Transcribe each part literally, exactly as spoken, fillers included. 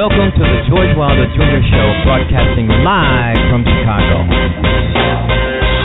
welcome to the George Wilder Junior Show, broadcasting live from Chicago.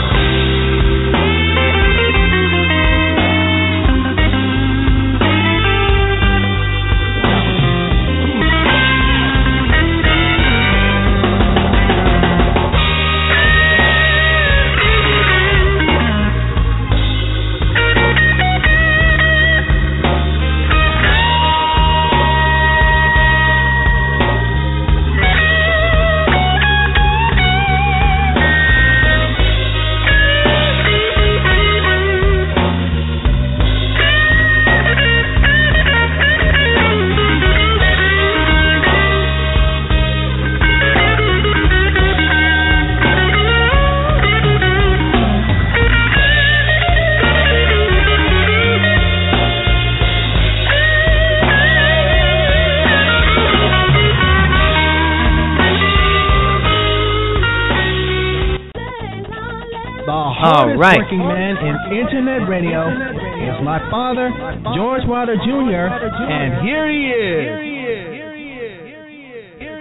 All right. Working man in internet radio is my father, George Wilder Junior, and here he is.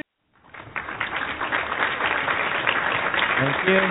Thank you.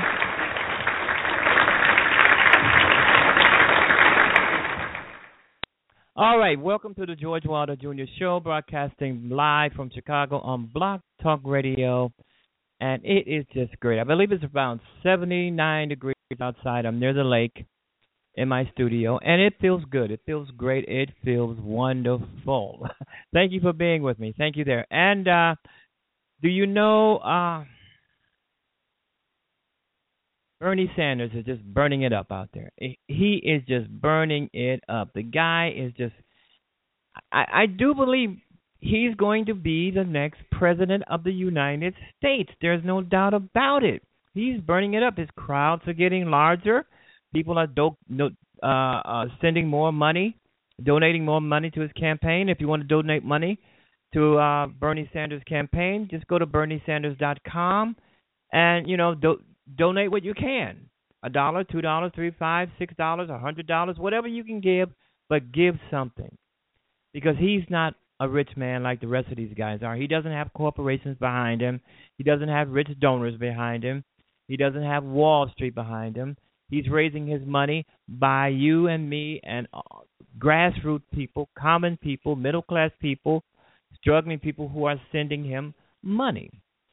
All right, welcome to the George Wilder Junior Show, broadcasting live from Chicago on Blog Talk Radio, and it is just great. I believe it's around seventy-nine degrees outside. I'm near the lake in my studio, and it feels good. It feels great. It feels wonderful. Thank you for being with me. Thank you there. And uh, do you know uh, Bernie Sanders is just burning it up out there. He is just burning it up. The guy is just, I, I do believe he's going to be the next president of the United States. There's no doubt about it. He's burning it up. His crowds are getting larger. People are do- no, uh, uh, sending more money, donating more money to his campaign. If you want to donate money to uh, Bernie Sanders' campaign, just go to bernie sanders dot com and, you know, do- donate what you can. A dollar, two dollars, three, five, six dollars, a hundred dollars, whatever you can give, but give something. Because he's not a rich man like the rest of these guys are. He doesn't have corporations behind him. He doesn't have rich donors behind him. He doesn't have Wall Street behind him. He's raising his money by you and me and uh, grassroots people, common people, middle-class people, struggling people who are sending him money.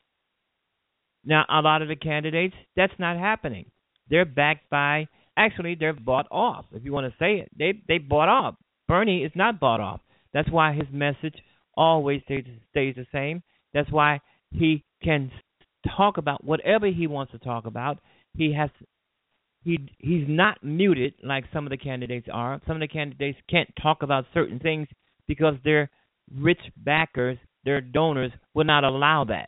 Now, a lot of the candidates, that's not happening. They're backed by, actually, they're bought off, if you want to say it. They they bought off. Bernie is not bought off. That's why his message always stays, stays the same. That's why he can talk about whatever he wants to talk about. He has he he's not muted like some of the candidates are. Some of the candidates can't talk about certain things because their rich backers, their donors, will not allow that.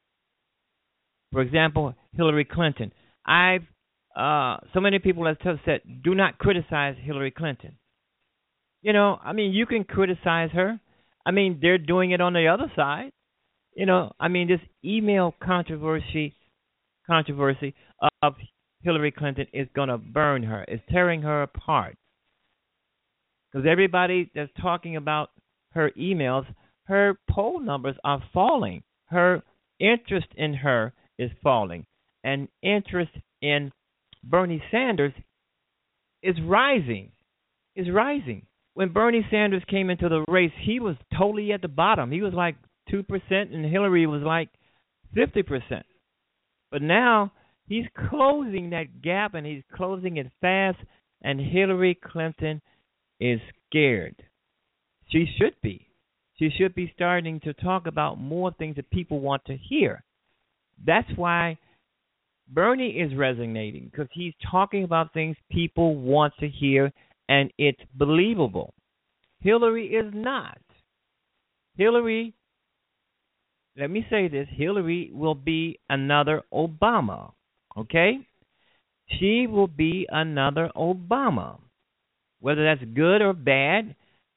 For example, Hillary Clinton. I've uh, so many people have said, do not criticize Hillary Clinton. You know, I mean, you can criticize her. I mean, they're doing it on the other side. You know, I mean, this email controversy controversy of Hillary Clinton is going to burn her. It's tearing her apart. Because everybody that's talking about her emails, her poll numbers are falling. Her interest in her is falling. And interest in Bernie Sanders is rising. Is rising. When Bernie Sanders came into the race, he was totally at the bottom. He was like two percent, and Hillary was like fifty percent. But now he's closing that gap, and he's closing it fast, and Hillary Clinton is scared. She should be. She should be starting to talk about more things that people want to hear. That's why Bernie is resonating, because he's talking about things people want to hear, and it's believable. Hillary is not. Hillary, let me say this, Hillary will be another Obama, okay? She will be another Obama. Whether that's good or bad,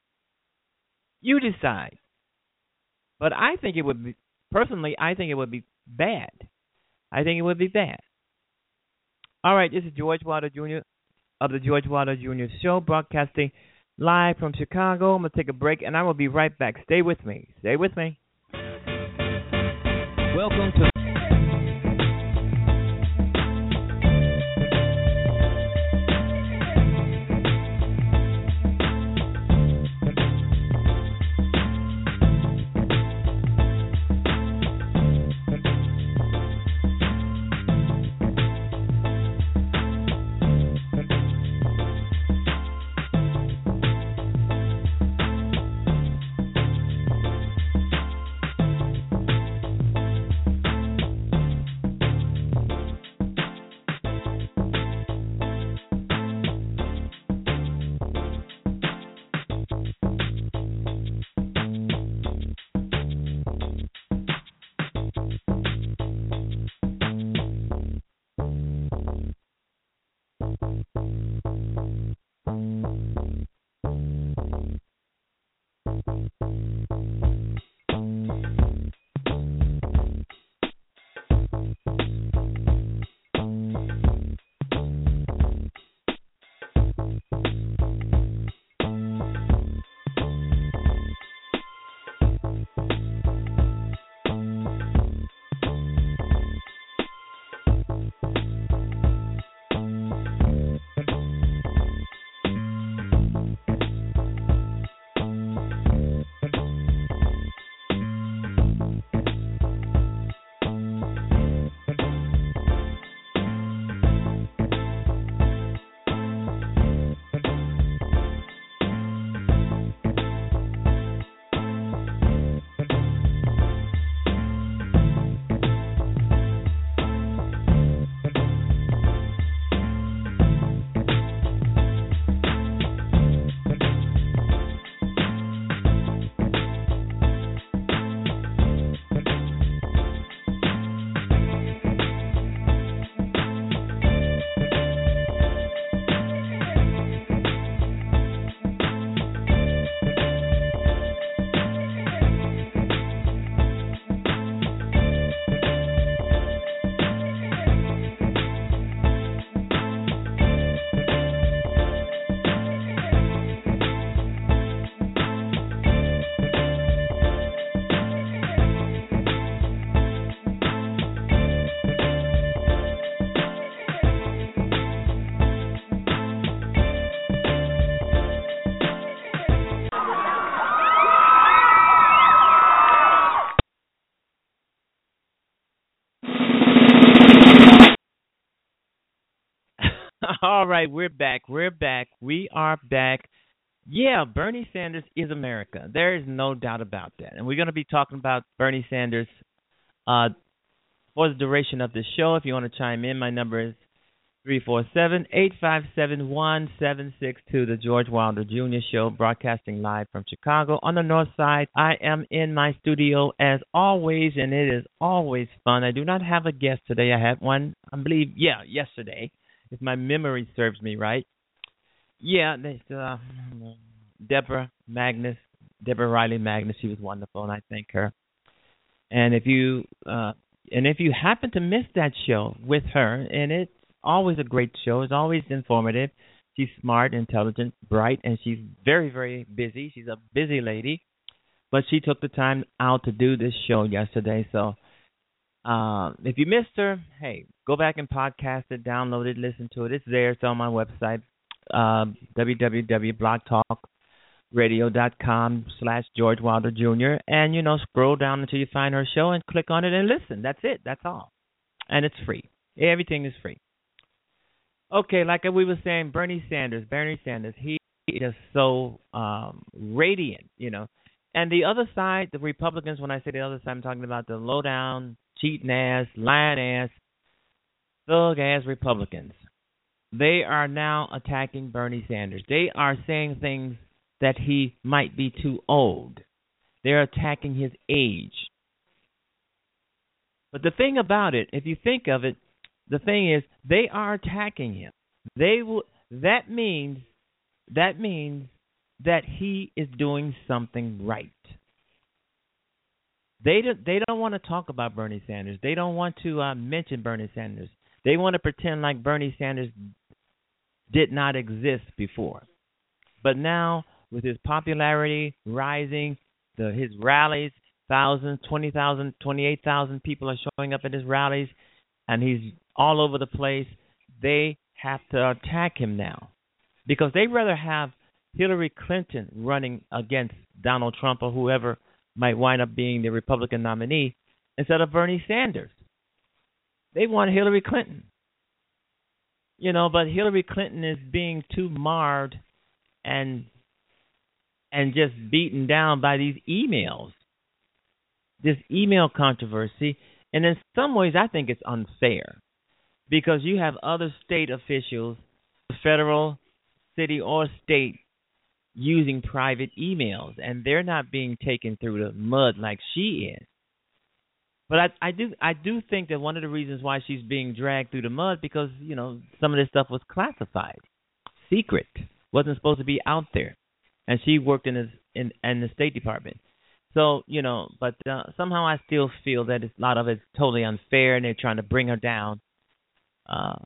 you decide. But I think it would be, personally, I think it would be bad. I think it would be bad. All right, this is George Wilder Junior of the George Wilder Junior Show, broadcasting live from Chicago. I'm going to take a break, and I will be right back. Stay with me. Stay with me. Welcome to All right, we're back. We're back. We are back. Yeah, Bernie Sanders is America. There is no doubt about that. And we're going to be talking about Bernie Sanders uh, for the duration of the show. If you want to chime in, my number is three four seven, eight five seven, one seven six two, The George Wilder Junior Show, broadcasting live from Chicago on the north side. I am in my studio as always, and it is always fun. I do not have a guest today. I had one, I believe, yeah, yesterday, if my memory serves me right. Yeah, there's uh, Deborah Magnus, Deborah Riley Magnus. She was wonderful, and I thank her. And if you uh, and if you happen to miss that show with her, and it's always a great show. It's always informative. She's smart, intelligent, bright, and she's very, very busy. She's a busy lady, but she took the time out to do this show yesterday. So uh, if you missed her, hey, go back and podcast it, download it, listen to it. It's there. It's on my website, uh, w w w dot blog talk radio dot com slash George Wilder Junior And, you know, scroll down until you find her show and click on it and listen. That's it. That's all. And it's free. Everything is free. Okay, like we were saying, Bernie Sanders, Bernie Sanders, he is so um, radiant, you know. And the other side, the Republicans, when I say the other side, I'm talking about the low-down, cheating-ass, lying-ass, thug-ass Republicans. They are now attacking Bernie Sanders. They are saying things that he might be too old. They're attacking his age. But the thing about it, if you think of it, the thing is, they are attacking him. They will. That means, that means that he is doing something right. They don't. They don't want to talk about Bernie Sanders. They don't want to uh, mention Bernie Sanders. They want to pretend like Bernie Sanders did not exist before. But now, with his popularity rising, the his rallies, thousand, twenty thousand, twenty-eight thousand people are showing up at his rallies, and he's all over the place. They have to attack him now because they'd rather have Hillary Clinton running against Donald Trump or whoever might wind up being the Republican nominee instead of Bernie Sanders. They want Hillary Clinton. You know, but Hillary Clinton is being too marred and and just beaten down by these emails, this email controversy. And in some ways, I think it's unfair because you have other state officials, federal, city, or state, using private emails, and they're not being taken through the mud like she is. But I, I do I do think that one of the reasons why she's being dragged through the mud because, you know, some of this stuff was classified, secret, wasn't supposed to be out there. And she worked in, his, in, in the State Department. So, you know, but uh, somehow I still feel that it's, a lot of it's totally unfair, and they're trying to bring her down, uh,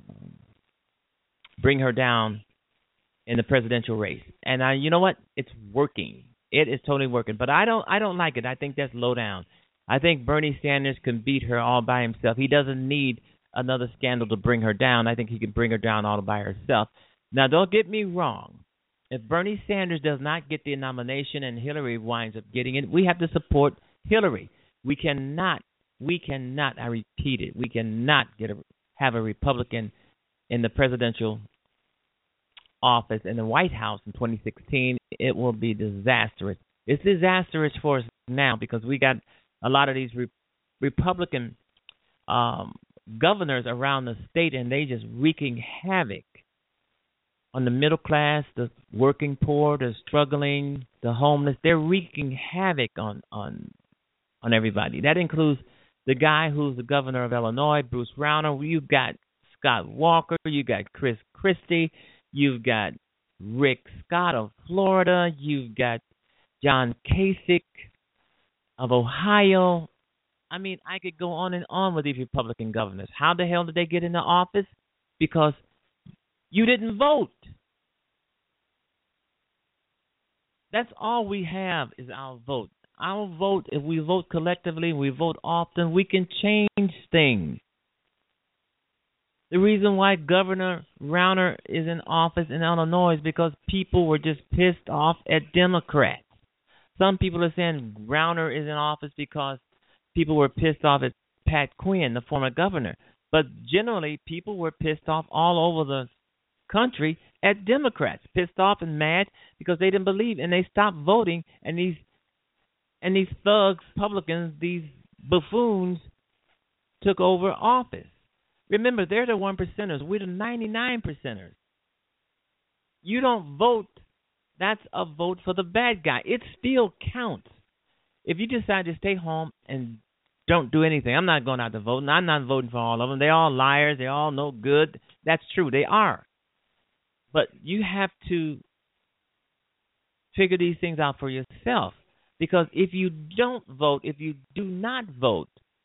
bring her down in the presidential race. And uh, you know what? It's working. It is totally working. But I don't I don't like it. I think that's low down. I think Bernie Sanders can beat her all by himself. He doesn't need another scandal to bring her down. I think he can bring her down all by herself. Now, don't get me wrong. If Bernie Sanders does not get the nomination and Hillary winds up getting it, we have to support Hillary. We cannot, we cannot, I repeat it, we cannot get a, have a Republican in the presidential office in the White House in twenty sixteen. It will be disastrous. It's disastrous for us now because we got a lot of these re- Republican um, governors around the state, and they just wreaking havoc on the middle class, the working poor, the struggling, the homeless. They're wreaking havoc on on on everybody. That includes the guy who's the governor of Illinois, Bruce Rauner. You've got Scott Walker. You got Chris Christie. You've got Rick Scott of Florida. You've got John Kasich of Ohio. I mean, I could go on and on with these Republican governors. How the hell did they get into office? Because you didn't vote. That's all we have is our vote. Our vote, if we vote collectively, we vote often, we can change things. The reason why Governor Rauner is in office in Illinois is because people were just pissed off at Democrats. Some people are saying Rauner is in office because people were pissed off at Pat Quinn, the former governor. But generally, people were pissed off all over the country at Democrats, pissed off and mad because they didn't believe, and they stopped voting. And these and these thugs, Republicans, these buffoons, took over office. Remember, they're the one percenters. We're the ninety-nine percenters. You don't vote. That's a vote for the bad guy. It still counts. If you decide to stay home and don't do anything, I'm not going out to vote, and I'm not voting for all of them. They're all liars. They're all no good. That's true. They are. But you have to figure these things out for yourself. Because if you don't vote, if you do not vote,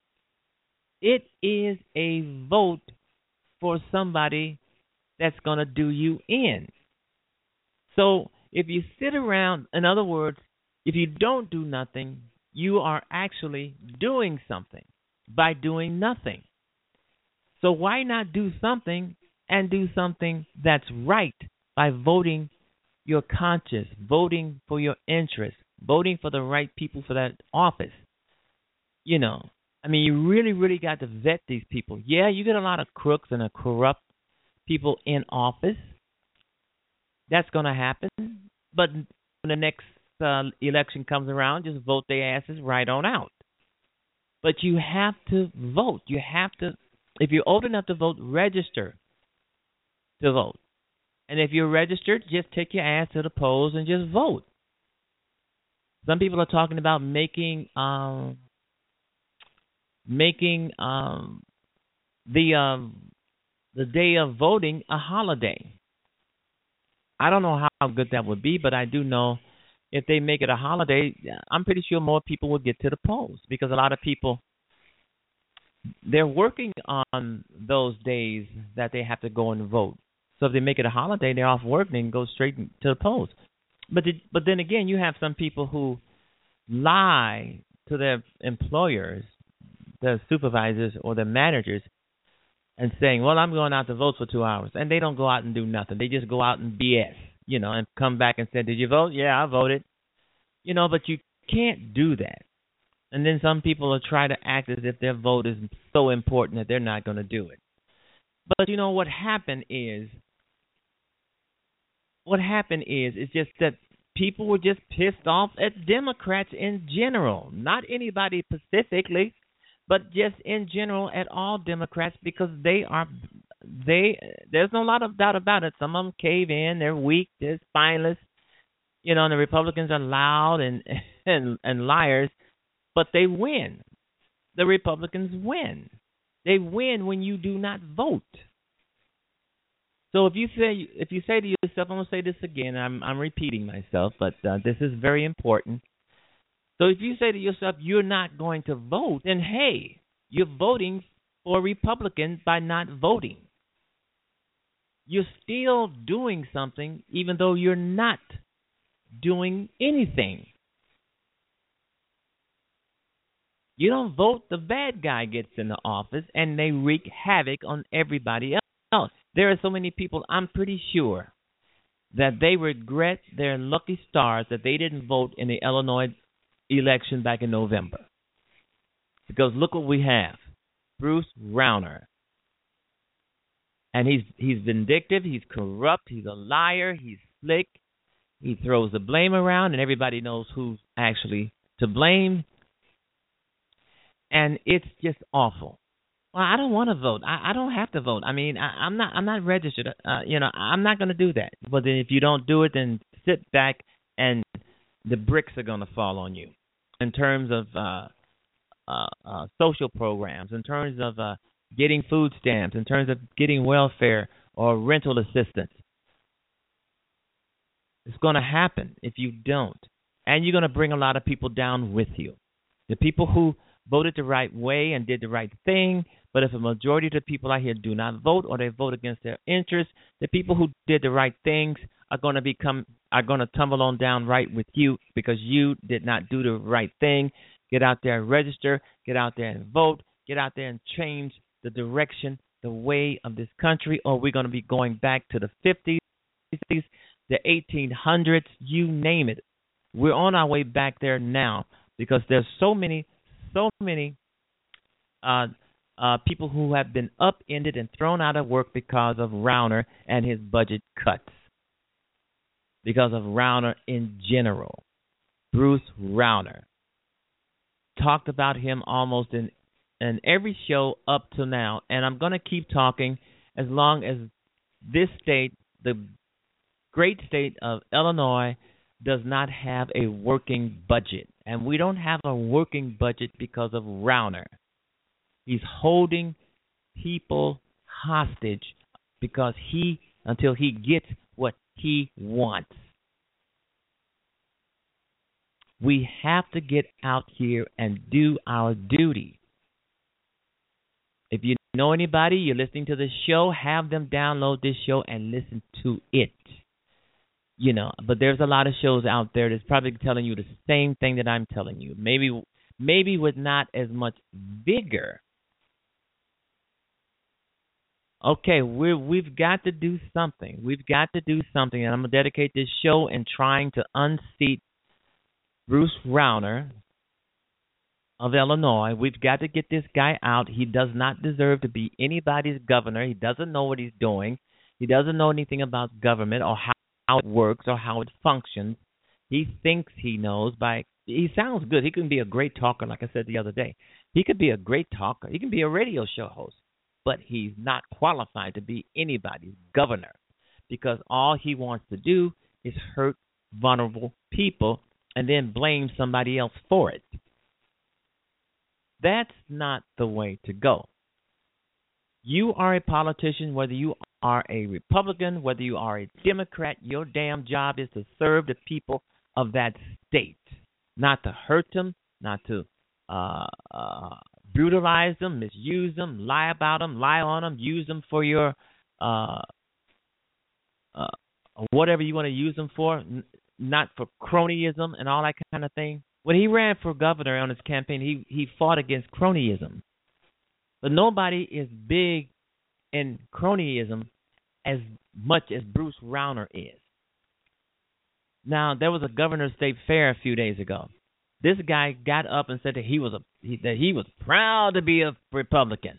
it is a vote for somebody that's going to do you in. So if you sit around, in other words, if you don't do nothing, you are actually doing something by doing nothing. So why not do something and do something that's right by voting your conscience, voting for your interests, voting for the right people for that office? You know, I mean, you really, really got to vet these people. Yeah, you get a lot of crooks and a corrupt people in office. That's going to happen. But when the next uh, election comes around, just vote their asses right on out. But you have to vote. You have to, if you're old enough to vote, register to vote. And if you're registered, just take your ass to the polls and just vote. Some people are talking about making um, making um, the um, the day of voting a holiday. I don't know how good that would be, but I do know if they make it a holiday, I'm pretty sure more people will get to the polls because a lot of people, they're working on those days that they have to go and vote. So if they make it a holiday, they're off work and they can go straight to the polls. But the, but then again, you have some people who lie to their employers, their supervisors or their managers, and saying, well, I'm going out to vote for two hours. And they don't go out and do nothing. They just go out and B S, you know, and come back and say, did you vote? Yeah, I voted. You know, but you can't do that. And then some people will try to act as if their vote is so important that they're not going to do it. But, you know, what happened is, what happened is, it's just that people were just pissed off at Democrats in general, not anybody specifically, but just in general at all Democrats, because they are, they, there's no lot of doubt about it. Some of them cave in, they're weak, they're spineless, you know, and the Republicans are loud and, and, and liars, but they win. The Republicans win. They win when you do not vote. So if you say if you say to yourself, I'm going to say this again, I'm I'm repeating myself, but uh, this is very important. So if you say to yourself, you're not going to vote, then hey, you're voting for Republicans by not voting. You're still doing something even though you're not doing anything. You don't vote, the bad guy gets in the office and they wreak havoc on everybody else. There are so many people, I'm pretty sure, that they regret their lucky stars that they didn't vote in the Illinois election back in November. Because look what we have. Bruce Rauner. And he's he's vindictive, he's corrupt, he's a liar, he's slick. He throws the blame around and everybody knows who's actually to blame. And it's just awful. Well, I don't want to vote. I, I don't have to vote. I mean, I, I'm not. I'm not registered. Uh, you know, I'm not going to do that. But then if you don't do it, then sit back and the bricks are going to fall on you. In terms of uh, uh, uh, social programs, in terms of uh, getting food stamps, in terms of getting welfare or rental assistance, it's going to happen if you don't, and you're going to bring a lot of people down with you. The people who voted the right way and did the right thing, but if a majority of the people out here do not vote or they vote against their interests, the people who did the right things are going to become are going to tumble on down right with you because you did not do the right thing. Get out there and register, get out there and vote, get out there and change the direction, the way of this country, or we're going to be going back to the fifties, the eighteen hundreds, you name it. We're on our way back there now because there's so many So many uh, uh, people who have been upended and thrown out of work because of Rauner and his budget cuts. Because of Rauner in general. Bruce Rauner. Talked about him almost in, in every show up to now. And I'm going to keep talking as long as this state, the great state of Illinois, does not have a working budget. And we don't have a working budget because of Rauner. He's holding people hostage because he, until he gets what he wants. We have to get out here and do our duty. If you know anybody, you're listening to this show, have them download this show and listen to it. You know, but there's a lot of shows out there that's probably telling you the same thing that I'm telling you. Maybe maybe with not as much vigor. Okay, we're, we've got to do something. We've got to do something. And I'm going to dedicate this show in trying to unseat Bruce Rauner of Illinois. We've got to get this guy out. He does not deserve to be anybody's governor. He doesn't know what he's doing. He doesn't know anything about government or how how it works or how it functions. He thinks he knows by, he sounds good. He can be a great talker, like I said the other day. He could be a great talker. He can be a radio show host, but he's not qualified to be anybody's governor because all he wants to do is hurt vulnerable people and then blame somebody else for it. That's not the way to go. You are a politician, whether you are a Republican, whether you are a Democrat, your damn job is to serve the people of that state, not to hurt them, not to uh, uh, brutalize them, misuse them, lie about them, lie on them, use them for your uh, uh, whatever you want to use them for, n- not for cronyism and all that kind of thing. When he ran for governor on his campaign, he, he fought against cronyism. But nobody is big in cronyism as much as Bruce Rauner is. Now, there was a governor's state fair a few days ago. This guy got up and said that he was a he, that he was proud to be a Republican.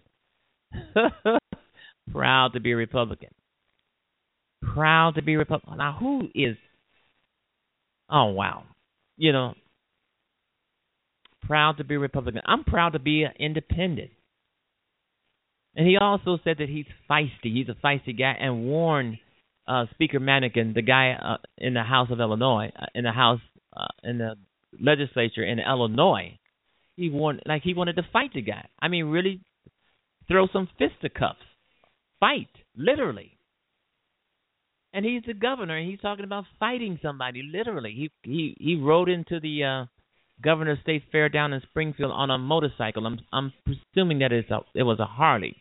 Proud to be a Republican. Proud to be a Republican. Now, who is? Oh wow, you know, proud to be a Republican. I'm proud to be an independent. And he also said that he's feisty. He's a feisty guy, and warned uh, Speaker Madigan, the guy uh, in the House of Illinois, uh, in the House uh, in the legislature in Illinois. He warned, like he wanted to fight the guy. I mean, really, throw some fisticuffs, fight, literally. And he's the governor, and he's talking about fighting somebody, literally. He he he rode into the uh, governor's state fair down in Springfield on a motorcycle. I'm I'm presuming that it's a, it was a Harley.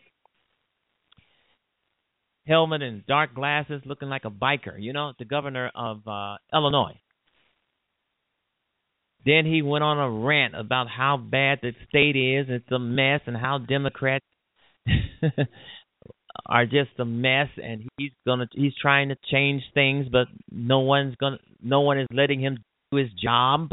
Helmet and dark glasses, looking like a biker, you know, the governor of uh, Illinois. Then he went on a rant about how bad the state is, it's a mess, and how Democrats are just a mess, and he's gonna he's trying to change things, but no one's gonna no one is letting him do his job.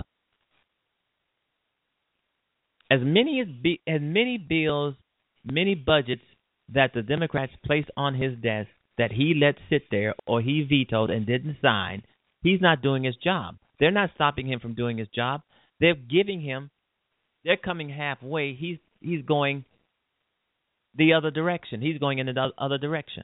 As many as be, as many bills, many budgets that the Democrats placed on his desk that he let sit there or he vetoed and didn't sign, he's not doing his job. They're not stopping him from doing his job. They're giving him, they're coming halfway. He's he's going the other direction. He's going in the other direction.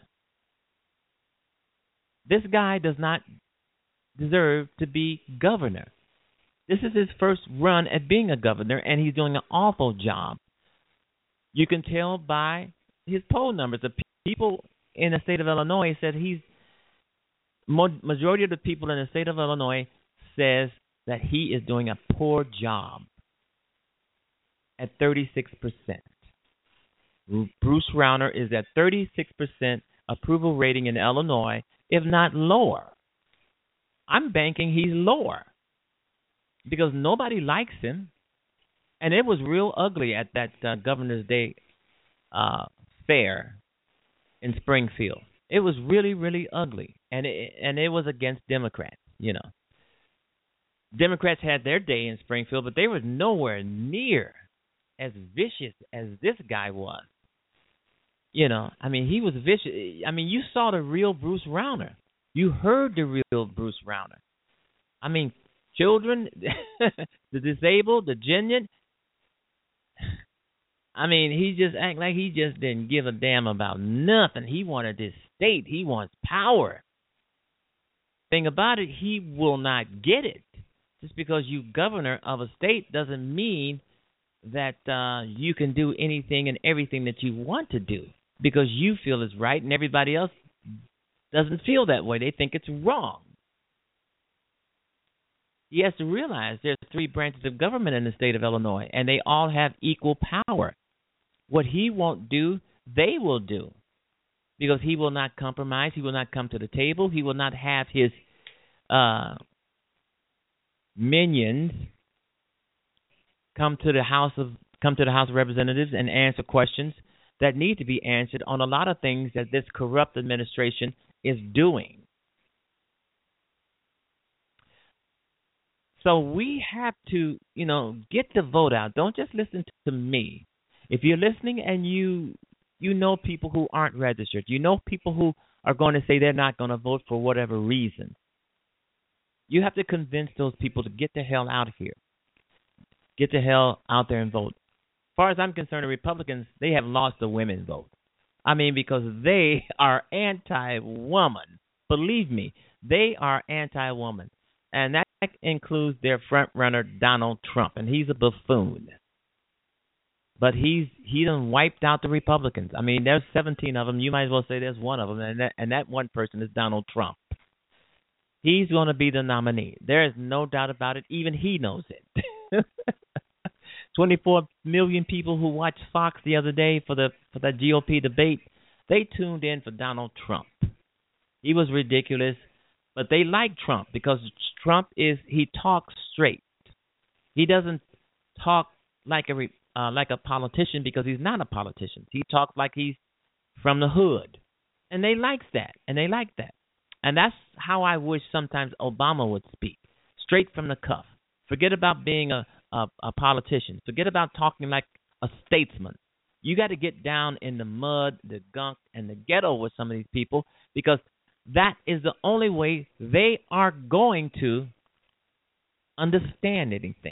This guy does not deserve to be governor. This is his first run at being a governor, and he's doing an awful job. You can tell by his poll numbers. The people in the state of Illinois said he's, majority of the people in the state of Illinois says that he is doing a poor job at thirty-six percent. Bruce Rauner is at thirty-six percent approval rating in Illinois, if not lower. I'm banking he's lower because nobody likes him. And it was real ugly at that uh, Governor's Day uh, fair in Springfield. It was really, really ugly. And it, and it was against Democrats, you know. Democrats had their day in Springfield, but they were nowhere near as vicious as this guy was. You know, I mean, he was vicious. I mean, you saw the real Bruce Rauner. You heard the real Bruce Rauner. I mean, children, the disabled, the genuine. I mean, he just act like he just didn't give a damn about nothing. He wanted this state. He wants power. Thing about it, he will not get it. Just because you governor of a state doesn't mean that uh, you can do anything and everything that you want to do because you feel is right and everybody else doesn't feel that way. They think it's wrong. He has to realize there's three branches of government in the state of Illinois, and they all have equal power. What he won't do, they will do, because he will not compromise. He will not come to the table. He will not have his uh, minions come to the House of come to the House of Representatives and answer questions that need to be answered on a lot of things that this corrupt administration is doing. So we have to, you know, get the vote out. Don't just listen to me. If you're listening and you you know people who aren't registered, you know people who are going to say they're not going to vote for whatever reason, you have to convince those people to get the hell out of here. Get the hell out there and vote. As far as I'm concerned, the Republicans, they have lost the women's vote. I mean, because they are anti-woman. Believe me, they are anti-woman. And that includes their front runner, Donald Trump. And he's a buffoon. But he's he done wiped out the Republicans. I mean, there's seventeen of them. You might as well say there's one of them. And that, and that one person is Donald Trump. He's going to be the nominee. There is no doubt about it. Even he knows it. twenty-four million people who watched Fox the other day for the for that G O P debate, they tuned in for Donald Trump. He was ridiculous, but they like Trump because Trump is he talks straight. He doesn't talk like a re, uh, like a politician because he's not a politician. He talks like he's from the hood, and they likes that, and they like that, and that's how I wish sometimes Obama would speak, straight from the cuff. Forget about being a a, a politician. Forget about talking like a statesman. You got to get down in the mud, the gunk, and the ghetto with some of these people because that is the only way they are going to understand anything.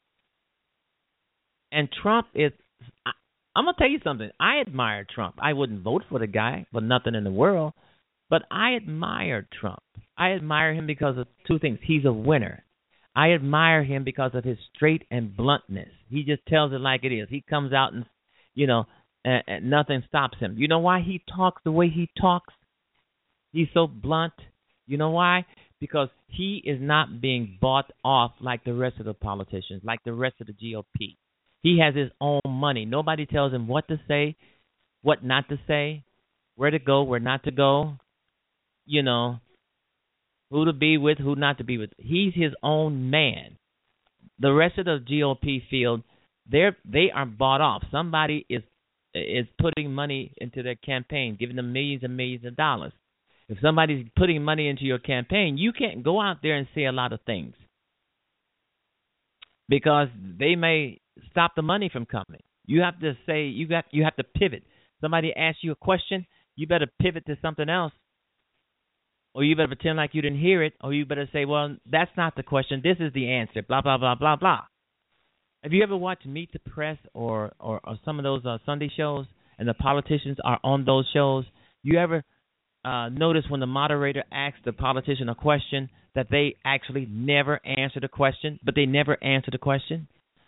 And Trump is, I, I'm going to tell you something. I admire Trump. I wouldn't vote for the guy for nothing in the world, but I admire Trump. I admire him because of two things. He's a winner. I admire him because of his straight and bluntness. He just tells it like it is. He comes out and, you know, and, and nothing stops him. You know why he talks the way he talks? He's so blunt. You know why? Because he is not being bought off like the rest of the politicians, like the rest of the G O P. He has his own money. Nobody tells him what to say, what not to say, where to go, where not to go, you know, who to be with, who not to be with. He's his own man. The rest of the G O P field, they're they are bought off. Somebody is is putting money into their campaign, giving them millions and millions of dollars. If somebody's putting money into your campaign, you can't go out there and say a lot of things because they may stop the money from coming. You have to say you got you have to pivot. Somebody asks you a question, you better pivot to something else. Or you better pretend like you didn't hear it, or you better say, well, that's not the question. This is the answer, blah, blah, blah, blah, blah. Have you ever watched Meet the Press or, or, or some of those uh, Sunday shows and the politicians are on those shows? You ever uh, notice when the moderator asks the politician a question that they actually never answer the question, but they never answer the question?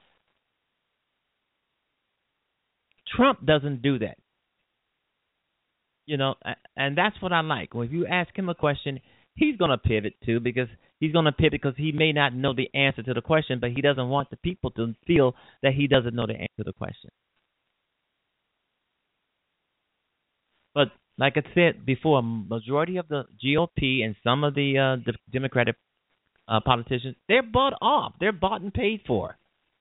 Trump doesn't do that. You know, and that's what I like. Well, if you ask him a question, he's going to pivot too, because he's going to pivot because he may not know the answer to the question, but he doesn't want the people to feel that he doesn't know the answer to the question. But like I said before, a majority of the G O P and some of the, uh, the Democratic uh, politicians, they're bought off. They're bought and paid for.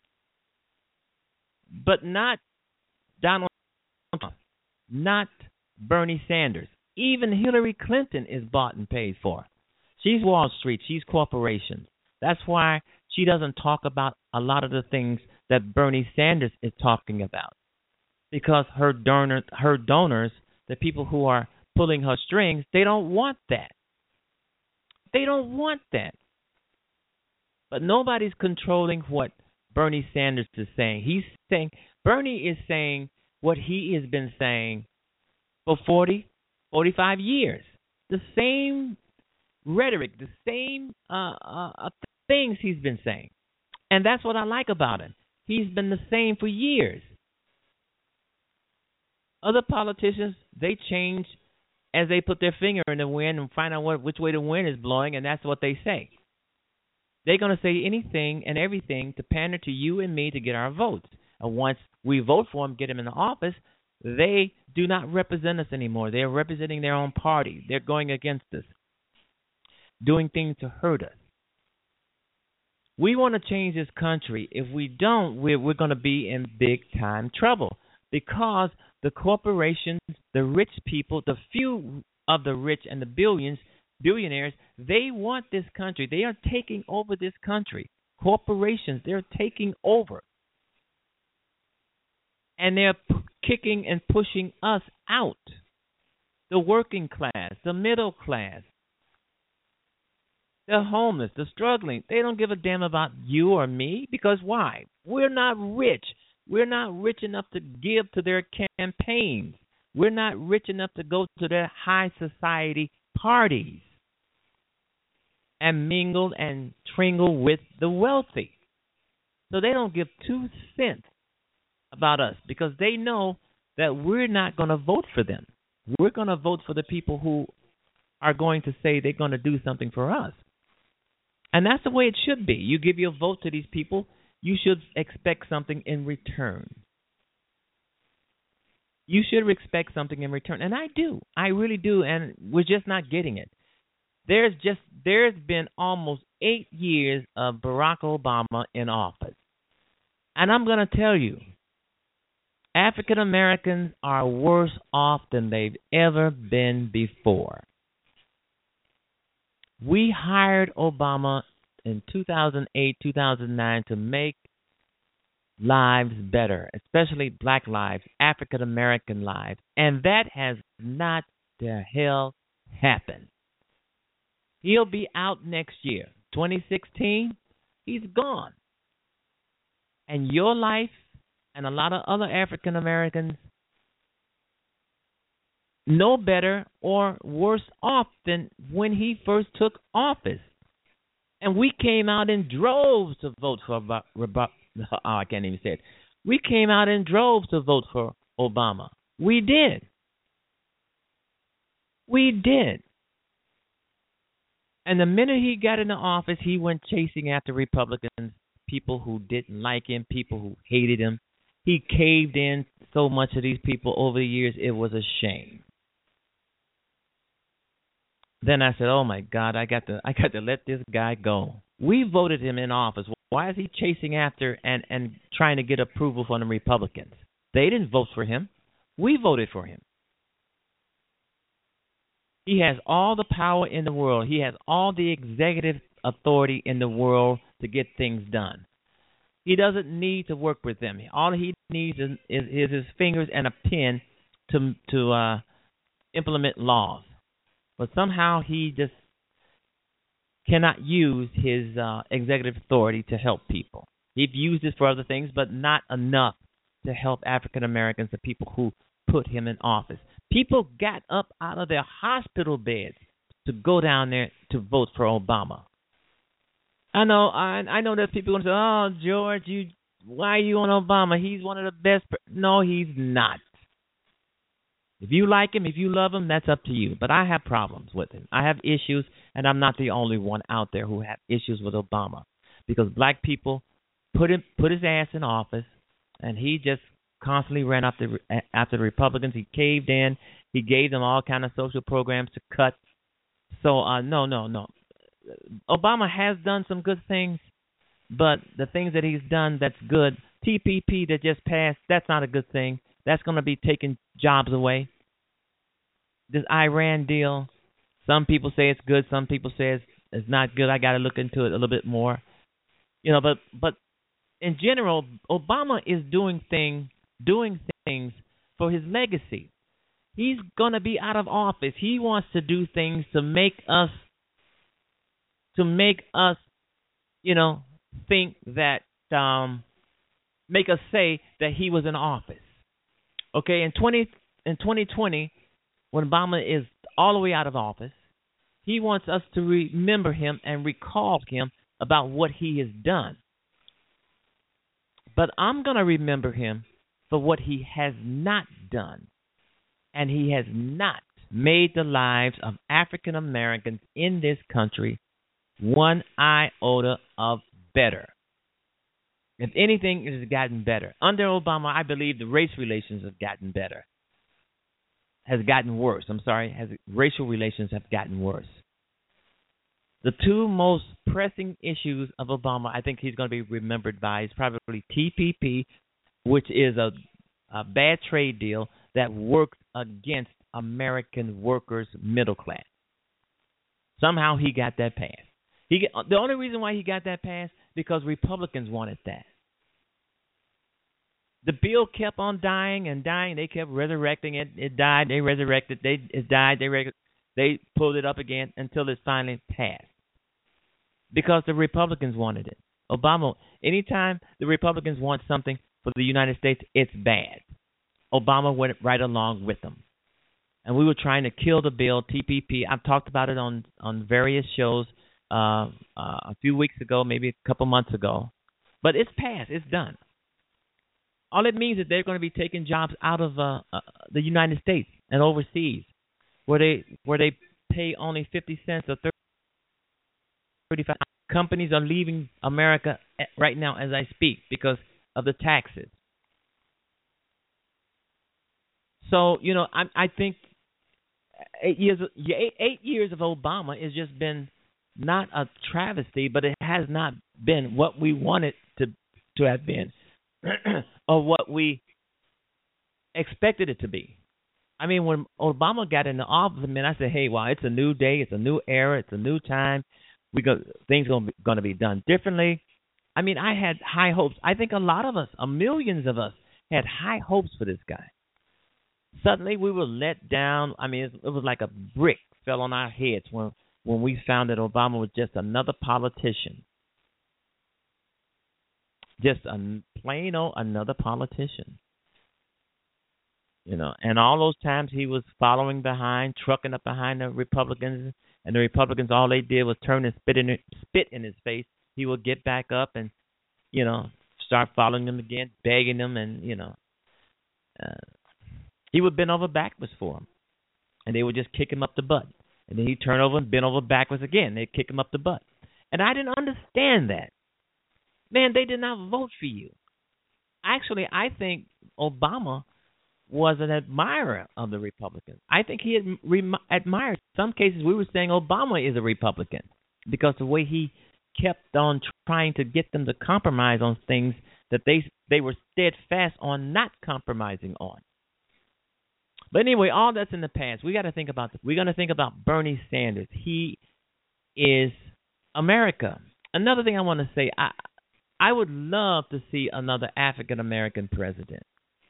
But not Donald Trump, not Bernie Sanders. Even Hillary Clinton is bought and paid for. She's Wall Street. She's corporations. That's why she doesn't talk about a lot of the things that Bernie Sanders is talking about. Because her donors, her donors, the people who are pulling her strings, they don't want that. They don't want that. But nobody's controlling what Bernie Sanders is saying. He's saying, Bernie is saying what he has been saying for forty, forty-five years. The same rhetoric, the same uh, uh, things he's been saying. And that's what I like about him. He's been the same for years. Other politicians, they change as they put their finger in the wind and find out what, which way the wind is blowing, and that's what they say. They're going to say anything and everything to pander to you and me to get our votes. And once we vote for them, get them in the office, they do not represent us anymore. They're representing their own party. They're going against us, doing things to hurt us. We want to change this country. If we don't, we're, we're going to be in big-time trouble because the corporations, the rich people, the few of the rich and the billions, billionaires, they want this country. They are taking over this country. Corporations, they're taking over. And they're p- kicking and pushing us out. The working class, the middle class, the homeless, the struggling. They don't give a damn about you or me because why? We're not rich. We're not rich enough to give to their campaigns. We're not rich enough to go to their high society parties and mingle and tringle with the wealthy. So they don't give two cents about us because they know that we're not going to vote for them. We're going to vote for the people who are going to say they're going to do something for us. And that's the way it should be. You give your vote to these people, you should expect something in return. You should expect something in return. And I do. I really do. And we're just not getting it. There's just, there's been almost eight years of Barack Obama in office. And I'm going to tell you, African Americans are worse off than they've ever been before. We hired Obama in two thousand eight, two thousand nine to make lives better, especially black lives, African American lives, and that has not the hell happened. He'll be out next year, twenty sixteen. He's gone. And your life and a lot of other African Americans no better or worse off than when he first took office. And we came out in droves to vote for Obama. Oh, I can't even say it. We came out in droves to vote for Obama. We did. We did. And the minute he got into office, he went chasing after Republicans, people who didn't like him, people who hated him. He caved in so much of these people over the years, it was a shame. Then I said, "Oh my God, I got to, I got to let this guy go." We voted him in office. Why is he chasing after and, and trying to get approval from the Republicans? They didn't vote for him. We voted for him. He has all the power in the world. He has all the executive authority in the world to get things done. He doesn't need to work with them. All he needs is, is, is his fingers and a pen to to uh, implement laws. But somehow he just cannot use his uh, executive authority to help people. He's used it for other things, but not enough to help African Americans, the people who put him in office. People got up out of their hospital beds to go down there to vote for Obama. I know, I, I know there's people going to say, "Oh, George, you, why are you on Obama? He's one of the best." Pre-. No, he's not. If you like him, if you love him, that's up to you. But I have problems with him. I have issues, and I'm not the only one out there who have issues with Obama, because black people put him, put his ass in office, and he just constantly ran after after the Republicans. He caved in. He gave them all kind of social programs to cut. So uh, no, no, no. Obama has done some good things, but the things that he's done that's good, T P P that just passed, that's not a good thing. That's going to be taking jobs away. This Iran deal, some people say it's good, some people say it's, it's not good. I got to look into it a little bit more. You know, but but in general, Obama is doing thing doing things for his legacy. He's going to be out of office. He wants to do things to make us to make us, you know, think that um, make us say that he was in office. Okay, in twenty in twenty twenty, when Obama is all the way out of office, he wants us to remember him and recall him about what he has done. But I'm going to remember him for what he has not done. And he has not made the lives of African Americans in this country one iota of better. If anything, it has gotten better. Under Obama, I believe the race relations have gotten better. Has gotten worse. I'm sorry. Has racial relations have gotten worse. The two most pressing issues of Obama, I think he's going to be remembered by, is probably T P P, which is a, a bad trade deal that works against American workers' middle class. Somehow he got that passed. He get, the only reason why he got that passed because Republicans wanted that. The bill kept on dying and dying. They kept resurrecting it. It died. They resurrected. They it died. They re- they pulled it up again until it finally passed. Because the Republicans wanted it. Obama, anytime the Republicans want something for the United States, it's bad. Obama went right along with them. And we were trying to kill the bill, T P P. I've talked about it on, on various shows uh, uh, a few weeks ago, maybe a couple months ago. But it's passed. It's done. All it means is they're going to be taking jobs out of uh, uh, the United States and overseas, where they where they pay only fifty cents or thirty-five. Companies are leaving America right now as I speak because of the taxes. So you know, I I think eight years eight, eight years of Obama has just been not a travesty, but it has not been what we wanted to to have been. of what we expected it to be. I mean, when Obama got into office, I mean, I said, "Hey, well, it's a new day, it's a new era, it's a new time. We go, things going to be done differently." I mean, I had high hopes. I think a lot of us, a millions of us, had high hopes for this guy. Suddenly, we were let down. I mean, it, it was like a brick fell on our heads when when we found that Obama was just another politician, just a plain old another politician. You know, and all those times he was following behind, trucking up behind the Republicans, and the Republicans, all they did was turn and spit in spit in his face. He would get back up and, you know, start following them again, begging them, and you know, uh, he would bend over backwards for them, and they would just kick him up the butt, and then he'd turn over and bend over backwards again. They'd kick him up the butt, and I didn't understand that. Man, they did not vote for you. Actually, I think Obama was an admirer of the Republicans. I think he had re- admired. In some cases, we were saying Obama is a Republican because the way he kept on trying to get them to compromise on things that they they were steadfast on not compromising on. But anyway, all that's in the past. We got to think about this. We're going to think about Bernie Sanders. He is America. Another thing I want to say, I I would love to see another African American president.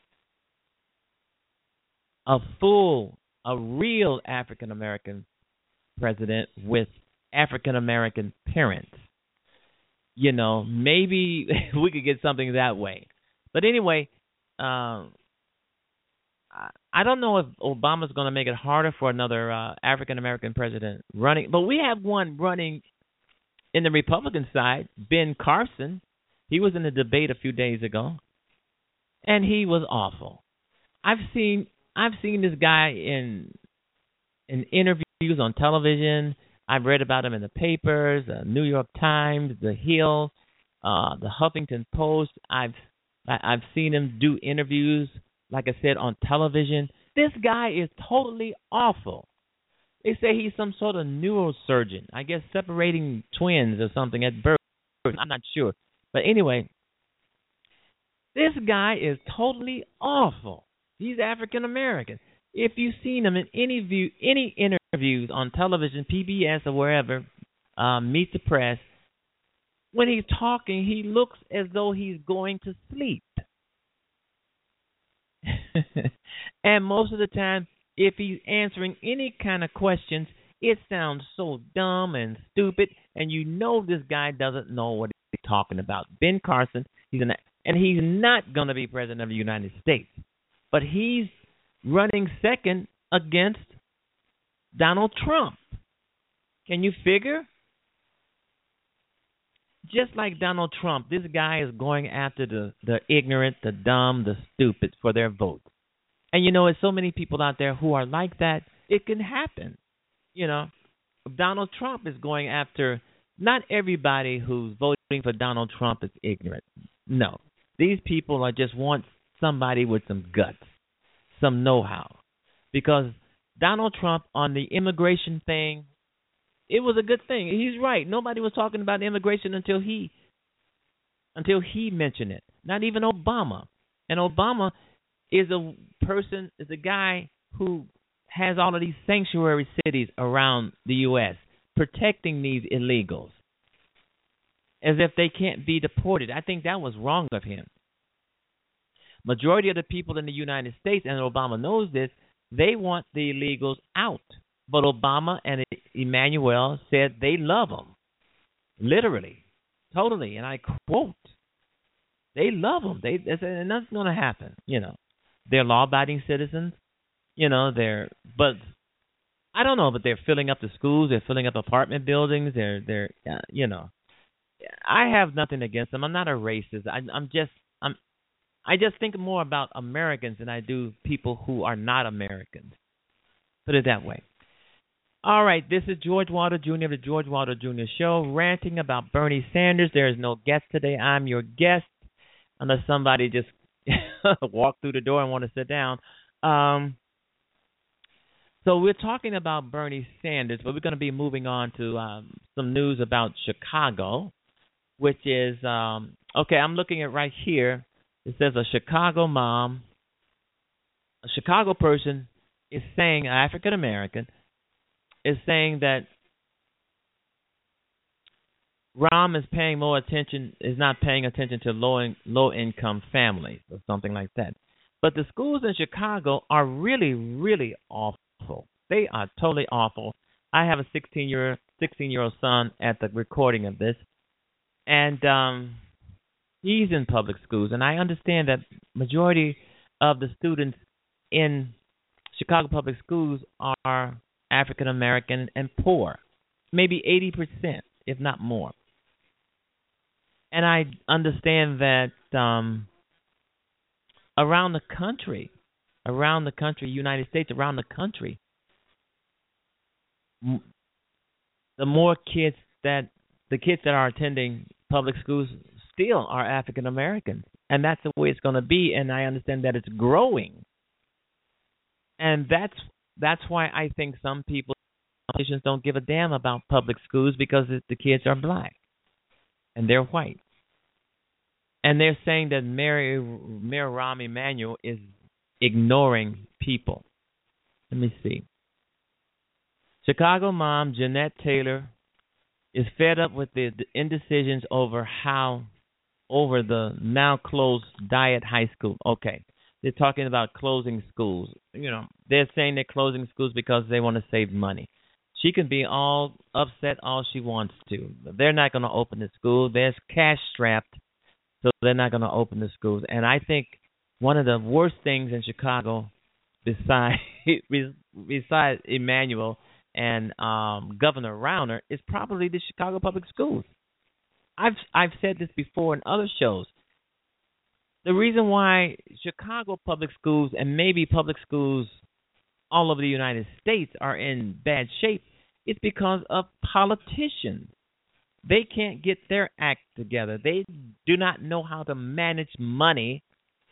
A full, a real African American president with African American parents. You know, maybe we could get something that way. But anyway, um, I don't know if Obama's going to make it harder for another uh, African American president running. But we have one running in the Republican side, Ben Carson. He was in a debate a few days ago, and he was awful. I've seen. I've seen this guy in in interviews on television. I've read about him in the papers, the New York Times, The Hill, uh, the Huffington Post. I've I've seen him do interviews, like I said, on television. This guy is totally awful. They say he's some sort of neurosurgeon, I guess separating twins or something at birth. I'm not sure. But anyway, this guy is totally awful. He's African American. If you've seen him in any view, any interviews on television, P B S or wherever, um, Meet the Press, when he's talking, he looks as though he's going to sleep. And most of the time, if he's answering any kind of questions, it sounds so dumb and stupid, and you know this guy doesn't know what he's talking about. Ben Carson, he's an, and he's not going to be president of the United States. But he's running second against Donald Trump. Can you figure? Just like Donald Trump, this guy is going after the, the ignorant, the dumb, the stupid for their votes. And, you know, there's so many people out there who are like that. It can happen. You know, Donald Trump is going after, not everybody who's voting for Donald Trump is ignorant. No. These people are just want somebody with some guts, some know-how. Because Donald Trump on the immigration thing, it was a good thing. He's right. Nobody was talking about immigration until he until he mentioned it. Not even Obama. And Obama is a person, is a guy who has all of these sanctuary cities around the U S protecting these illegals as if they can't be deported. I think that was wrong of him. Majority of the people in the United States, and Obama knows this, they want the illegals out. But Obama and Emmanuel said they love them. Literally. Totally. And I quote, they love them. They, they said nothing's going to happen. You know, they're law-abiding citizens. You know, they're, but I don't know, but they're filling up the schools. They're filling up apartment buildings. They're, they're, uh, you know, I have nothing against them. I'm not a racist. I, I'm just, I'm, I just think more about Americans than I do people who are not Americans. Put it that way. All right, this is George Wilder Junior of the George Wilder Junior Show, ranting about Bernie Sanders. There is no guest today. I'm your guest, unless somebody just walked through the door and want to sit down. Um, so we're talking about Bernie Sanders, but we're going to be moving on to um, some news about Chicago, which is, um, okay, I'm looking at right here. It says a Chicago mom, a Chicago person is saying, African American, is saying that Rahm is paying more attention, is not paying attention to low in, low income families or something like that. But the schools in Chicago are really, really awful. They are totally awful. I have a sixteen year sixteen year old son at the recording of this, and um, he's in public schools, and I understand that majority of the students in Chicago public schools are African American and poor, maybe eighty percent, if not more. And I understand that um, around the country, around the country, United States, around the country, m- the more kids that, the kids that are attending public schools still are African Americans. And that's the way it's going to be, and I understand that it's growing. And that's that's why I think some people, politicians, don't give a damn about public schools, because the kids are black and they're white. And they're saying that Mayor, Mayor Rahm Emanuel is ignoring people. Let me see. Chicago mom Jeanette Taylor is fed up with the, the indecisions over how, over the now closed Dyett High School. Okay, they're talking about closing schools. You know, they're saying they're closing schools because they want to save money. She can be all upset all she wants to. They're not going to open the school. There's cash strapped, so they're not going to open the schools. And I think one of the worst things in Chicago, besides besides Emanuel and um, Governor Rauner, is probably the Chicago public schools. I've I've said this before in other shows. The reason why Chicago public schools and maybe public schools all over the United States are in bad shape is because of politicians. They can't get their act together. They do not know how to manage money,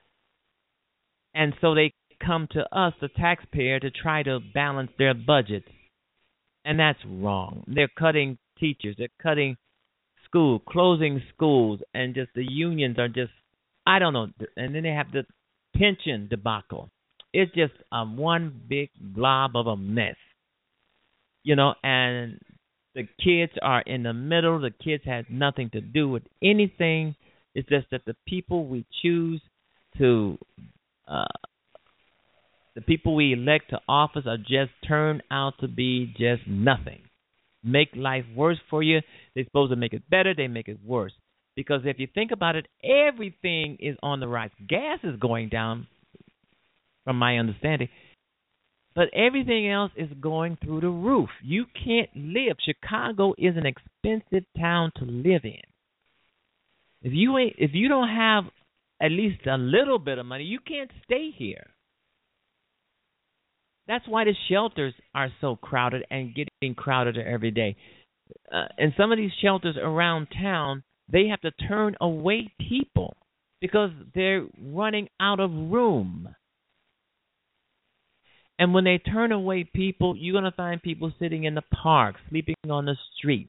and so they come to us, the taxpayer, to try to balance their budgets. And that's wrong. They're cutting teachers. They're cutting school, closing schools, and just the unions are just, I don't know. And then they have the pension debacle. It's just um, one big glob of a mess, you know, and the kids are in the middle. The kids have nothing to do with anything. It's just that the people we choose to, uh, the people we elect to office are just turned out to be just nothing. Make life worse for you. They're supposed to make it better. They make it worse. Because if you think about it, everything is on the rise. Gas is going down, from my understanding. But everything else is going through the roof. You can't live. Chicago is an expensive town to live in. If you ain't, if you don't have at least a little bit of money, you can't stay here. That's why the shelters are so crowded and getting crowded every day. Uh, and some of these shelters around town, they have to turn away people because they're running out of room. And when they turn away people, you're going to find people sitting in the park, sleeping on the street,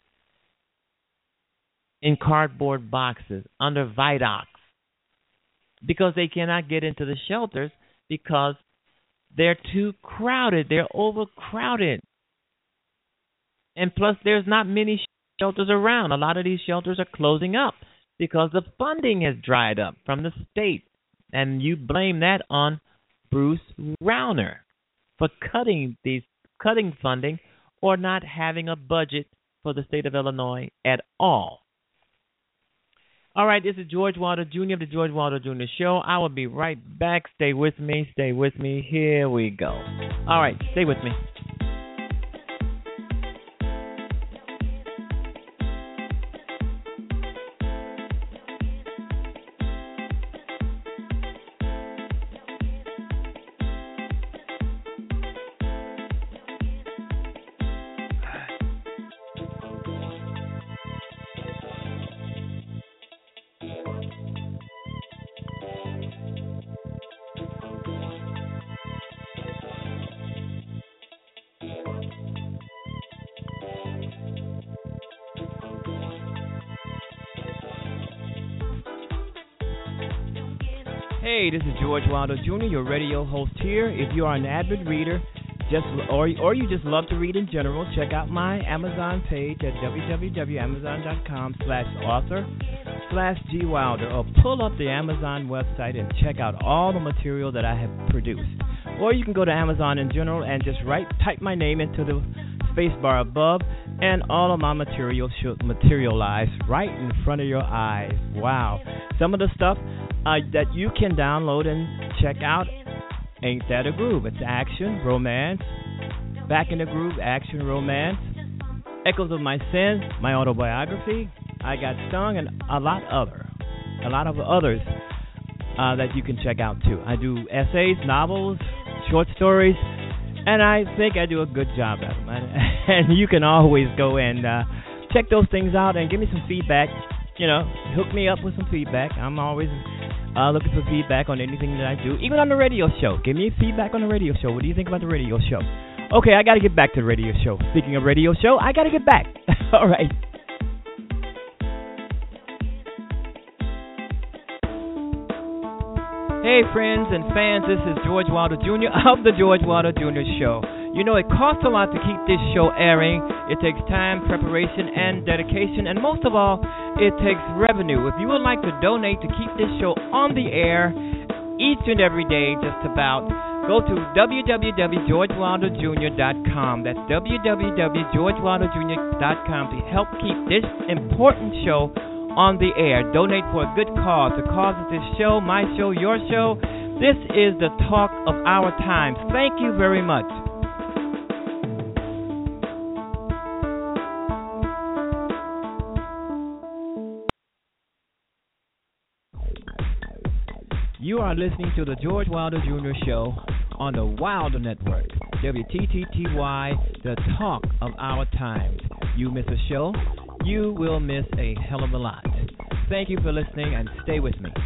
in cardboard boxes, under Vidocs, because they cannot get into the shelters because they're too crowded. They're overcrowded. And plus, there's not many shelters around. A lot of these shelters are closing up because the funding has dried up from the state. And you blame that on Bruce Rauner for cutting these cutting funding or not having a budget for the state of Illinois at all. All right, this is George Wilder Junior of the George Wilder Junior Show. I will be right back. Stay with me. Stay with me. Here we go. All right, stay with me. Hey, this is George Wilder Junior, your radio host here. If you are an avid reader, just or or you just love to read in general, check out my Amazon page at www.amazon.com slash author slash G Wilder, or pull up the Amazon website and check out all the material that I have produced. Or you can go to Amazon in general and just write, type my name into the space bar above, and all of my material should materialize right in front of your eyes. Wow. Some of the stuff uh, that you can download and check out, Ain't That a Groove? It's action, romance, Back in the Groove, action, romance, Echoes of My Sin, my autobiography, I Got Stung, and a lot other, a lot of others uh, that you can check out too. I do essays, novels, short stories, and I think I do a good job at them. And you can always go and uh, check those things out and give me some feedback. You know, hook me up with some feedback. I'm always uh, looking for feedback on anything that I do, even on the radio show. Give me feedback on the radio show. What do you think about the radio show? Okay, I got to get back to the radio show. Speaking of radio show, I got to get back. All right. Hey, friends and fans, this is George Wilder Junior of the George Wilder Junior Show. You know, it costs a lot to keep this show airing. It takes time, preparation, and dedication, and most of all, it takes revenue. If you would like to donate to keep this show on the air each and every day, just about, go to w w w dot george wilder junior dot com. That's w w w dot george wilder junior dot com to help keep this important show on the air. Donate for a good cause. The cause of this show, my show, your show. This is the talk of our times. Thank you very much. You are listening to the George Wilder Junior Show on the Wilder Network. W T T T Y, the talk of our times. You miss a show, you will miss a hell of a lot. Thank you for listening, and stay with me.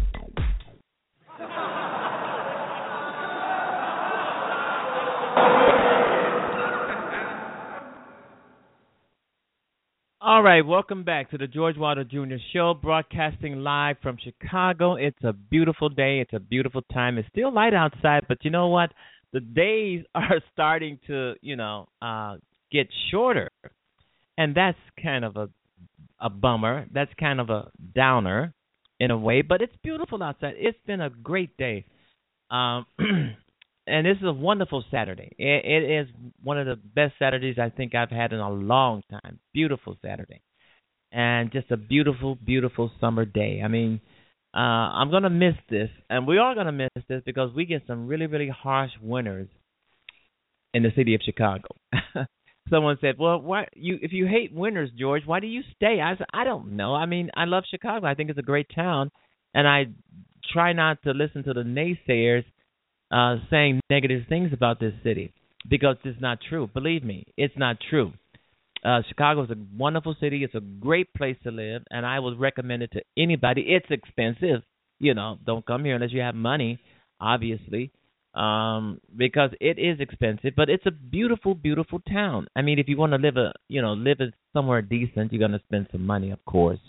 All right, welcome back to the George Wilder Junior Show, broadcasting live from Chicago. It's a beautiful day. It's a beautiful time. It's still light outside, but you know what? The days are starting to, you know, uh, get shorter, and that's kind of a a bummer. That's kind of a downer in a way, but it's beautiful outside. It's been a great day. Um And this is a wonderful Saturday. It, it is one of the best Saturdays I think I've had in a long time. Beautiful Saturday. And just a beautiful, beautiful summer day. I mean, uh, I'm going to miss this. And we are going to miss this because we get some really, really harsh winters in the city of Chicago. Someone said, well, why you if you hate winters, George, why do you stay? I said, I don't know. I mean, I love Chicago. I think it's a great town. And I try not to listen to the naysayers Uh, saying negative things about this city, because it's not true. Believe me, it's not true. Uh, Chicago is a wonderful city. It's a great place to live, and I would recommend it to anybody. It's expensive. You know, don't come here unless you have money, obviously, um, because it is expensive. But it's a beautiful, beautiful town. I mean, if you want to live a, you know, live somewhere decent, you're going to spend some money, of course.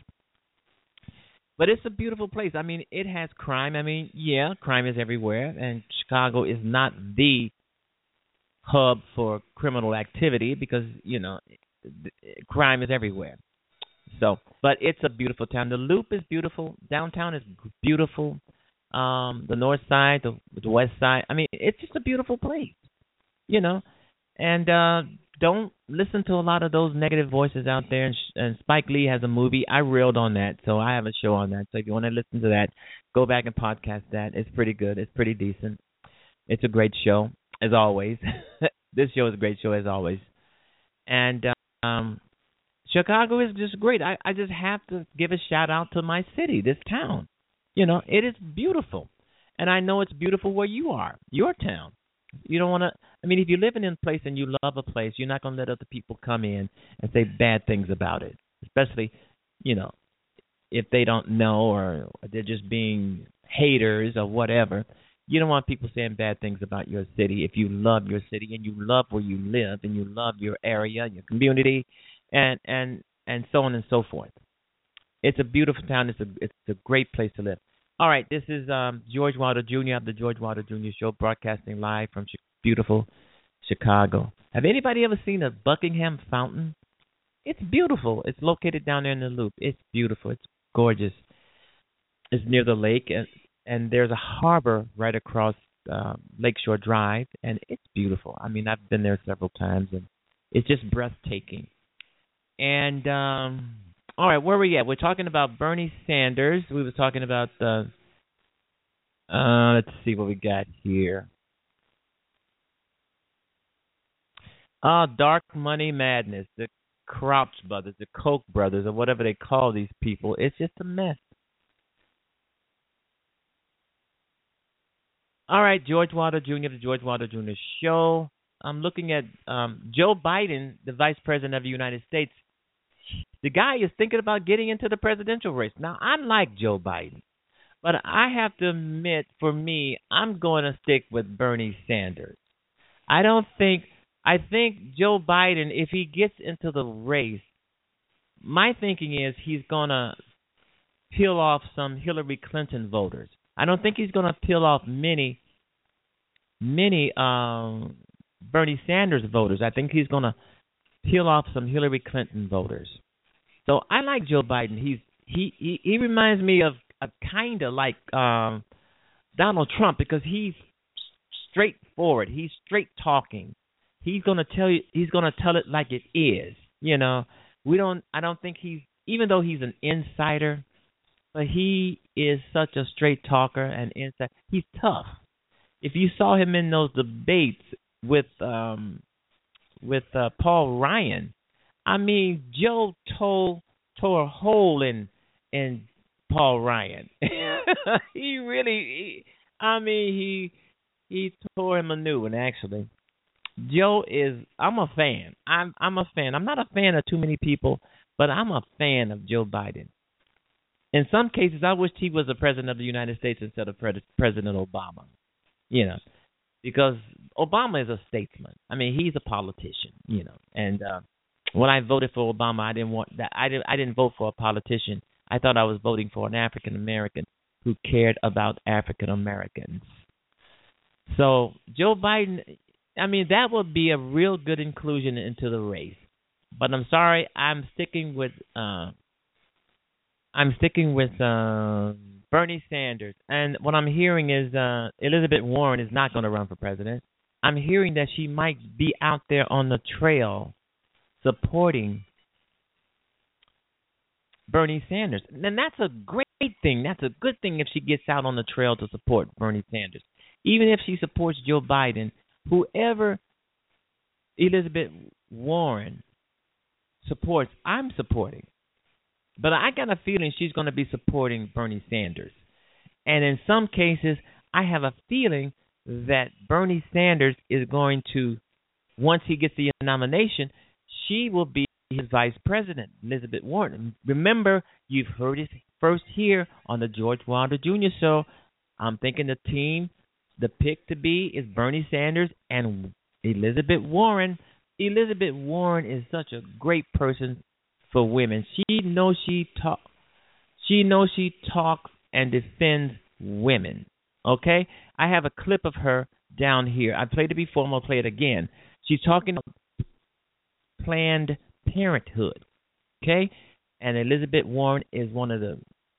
But it's a beautiful place. I mean, it has crime. I mean, yeah, crime is everywhere, and Chicago is not the hub for criminal activity because, you know, crime is everywhere. So, but it's a beautiful town. The Loop is beautiful. Downtown is beautiful. Um, the north side, the, the west side. I mean, it's just a beautiful place, you know. And uh, don't listen to a lot of those negative voices out there. And, and Spike Lee has a movie. I railed on that, so I have a show on that. So if you want to listen to that, go back and podcast that. It's pretty good. It's pretty decent. It's a great show, as always. This show is a great show, as always. And um, Chicago is just great. I, I just have to give a shout-out to my city, this town. You know, it is beautiful. And I know it's beautiful where you are, your town. You don't want to, I mean, if you're living in a place and you love a place, you're not going to let other people come in and say bad things about it, especially, you know, if they don't know or they're just being haters or whatever. You don't want people saying bad things about your city if you love your city and you love where you live and you love your area, your community, and and, and so on and so forth. It's a beautiful town. It's a it's a great place to live. All right, this is um, George Wilder Junior of the George Wilder Junior Show, broadcasting live from ch- beautiful Chicago. Have anybody ever seen a Buckingham Fountain? It's beautiful. It's located down there in the Loop. It's beautiful. It's gorgeous. It's near the lake, and, and there's a harbor right across uh, Lakeshore Drive, and it's beautiful. I mean, I've been there several times, and it's just breathtaking. And um, all right, where are we at? We're talking about Bernie Sanders. We were talking about uh, uh, let's see what we got here. Uh, dark money madness, the Crouch brothers, the Koch brothers, or whatever they call these people. It's just a mess. All right, George Wilder Junior, the George Wilder Junior Show. I'm looking at um, Joe Biden, the Vice President of the United States. The guy is thinking about getting into the presidential race. Now, I like Joe Biden, but I have to admit, for me, I'm going to stick with Bernie Sanders. I don't think, I think Joe Biden, if he gets into the race, my thinking is he's going to peel off some Hillary Clinton voters. I don't think he's going to peel off many, many um, Bernie Sanders voters. I think he's going to peel off some Hillary Clinton voters. So I like Joe Biden. He's he he, he reminds me of, of kind of like um, Donald Trump, because he's straightforward. He's straight talking. He's going to tell you. He's going to tell it like it is. You know, we don't. I don't think he's, even though he's an insider, but he is such a straight talker and insider. He's tough. If you saw him in those debates with um, with uh, Paul Ryan, I mean, Joe tore tore a hole in in Paul Ryan. he really, he, I mean, he he tore him a new one. Actually, Joe is. I'm a fan. I'm I'm a fan. I'm not a fan of too many people, but I'm a fan of Joe Biden. In some cases, I wished he was the president of the United States instead of Pre- President Obama. You know, because Obama is a statesman. I mean, he's a politician. You know, and uh, when I voted for Obama, I didn't want that. I didn't. I didn't vote for a politician. I thought I was voting for an African American who cared about African Americans. So Joe Biden, I mean, that would be a real good inclusion into the race. But I'm sorry, I'm sticking with. Uh, I'm sticking with uh, Bernie Sanders. And what I'm hearing is uh, Elizabeth Warren is not going to run for president. I'm hearing that she might be out there on the trail supporting Bernie Sanders. And that's a great thing. That's a good thing if she gets out on the trail to support Bernie Sanders. Even if she supports Joe Biden, whoever Elizabeth Warren supports, I'm supporting. But I got a feeling she's going to be supporting Bernie Sanders. And in some cases, I have a feeling that Bernie Sanders is going to, once he gets the nomination, she will be his vice president, Elizabeth Warren. Remember, you've heard it first here on the George Wilder Junior Show. I'm thinking the team, the pick to be is Bernie Sanders and Elizabeth Warren. Elizabeth Warren is such a great person for women. She knows she talk. She knows she talks and defends women. Okay, I have a clip of her down here. I played it before. I'm gonna play it again. She's talking about Planned Parenthood. Okay, and Elizabeth Warren is one of the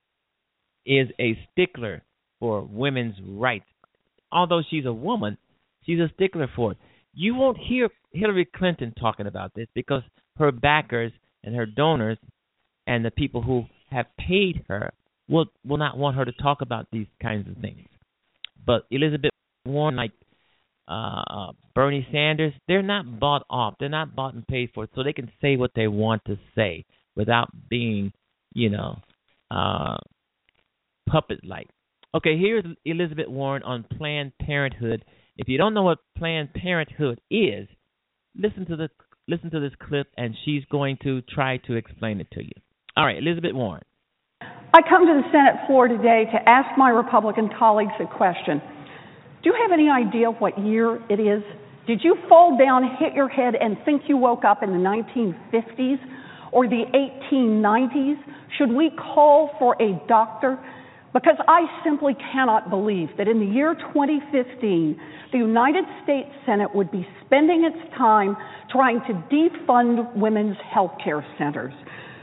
is a stickler for women's rights. Although she's a woman, she's a stickler for it. You won't hear Hillary Clinton talking about this because her backers and her donors and the people who have paid her will will not want her to talk about these kinds of things. But Elizabeth Warren, like uh, Bernie Sanders, they're not bought off. They're not bought and paid for, so they can say what they want to say without being, you know, uh, puppet-like. Okay, here's Elizabeth Warren on Planned Parenthood. If you don't know what Planned Parenthood is, listen to the Listen to this clip, and she's going to try to explain it to you. All right, Elizabeth Warren. I come to the Senate floor today to ask my Republican colleagues a question. Do you have any idea what year it is? Did you fall down, hit your head, and think you woke up in the nineteen fifties or the eighteen nineties? Should we call for a doctor? because I simply cannot believe that in the year twenty fifteen, the United States Senate would be spending its time trying to defund women's health care centers.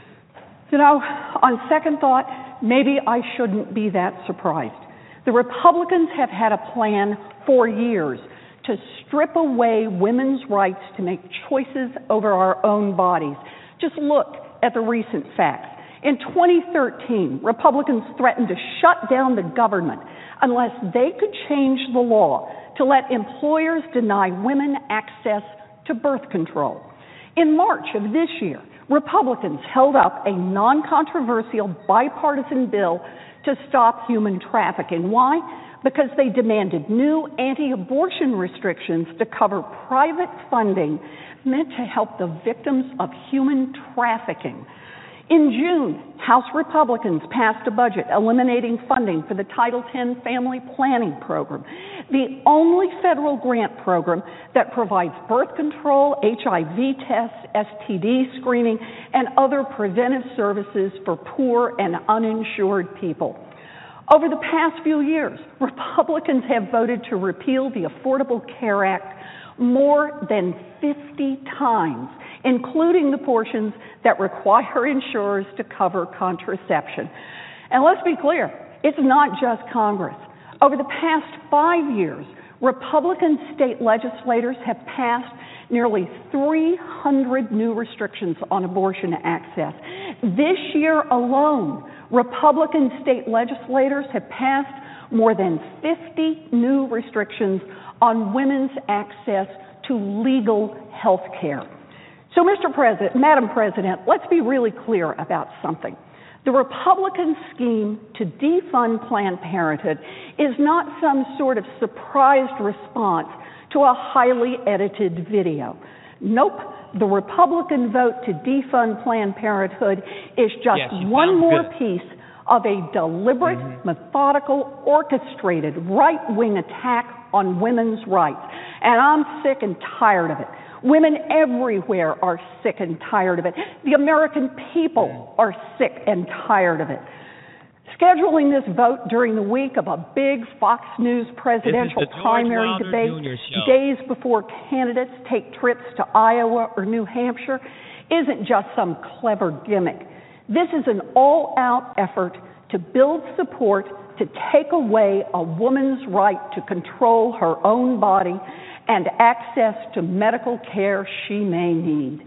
You know, on second thought, maybe I shouldn't be that surprised. The Republicans have had a plan for years to strip away women's rights to make choices over our own bodies. Just look at the recent facts. In twenty thirteen, Republicans threatened to shut down the government unless they could change the law to let employers deny women access to birth control. In March of this year, Republicans held up a non-controversial bipartisan bill to stop human trafficking. Why? Because they demanded new anti-abortion restrictions to cover private funding meant to help the victims of human trafficking. In June, House Republicans passed a budget eliminating funding for the Title ten Family Planning Program, the only federal grant program that provides birth control, H I V tests, S T D screening, and other preventive services for poor and uninsured people. Over the past few years, Republicans have voted to repeal the Affordable Care Act more than fifty times, including the portions that require insurers to cover contraception. And let's be clear, it's not just Congress. Over the past five years, Republican state legislators have passed nearly three hundred new restrictions on abortion access. This year alone, Republican state legislators have passed more than fifty new restrictions on women's access to legal health care. So, Mister President, Madam President, let's be really clear about something. The Republican scheme to defund Planned Parenthood is not some sort of surprised response to a highly edited video. Nope. The Republican vote to defund Planned Parenthood is just yes, one more good. piece of a deliberate, mm-hmm. methodical, orchestrated right-wing attack on women's rights. And I'm sick and tired of it. Women everywhere are sick and tired of it. The American people are sick and tired of it. Scheduling this vote during the week of a big Fox News presidential primary debate, days before candidates take trips to Iowa or New Hampshire, isn't just some clever gimmick. This is an all-out effort to build support to take away a woman's right to control her own body and access to medical care she may need.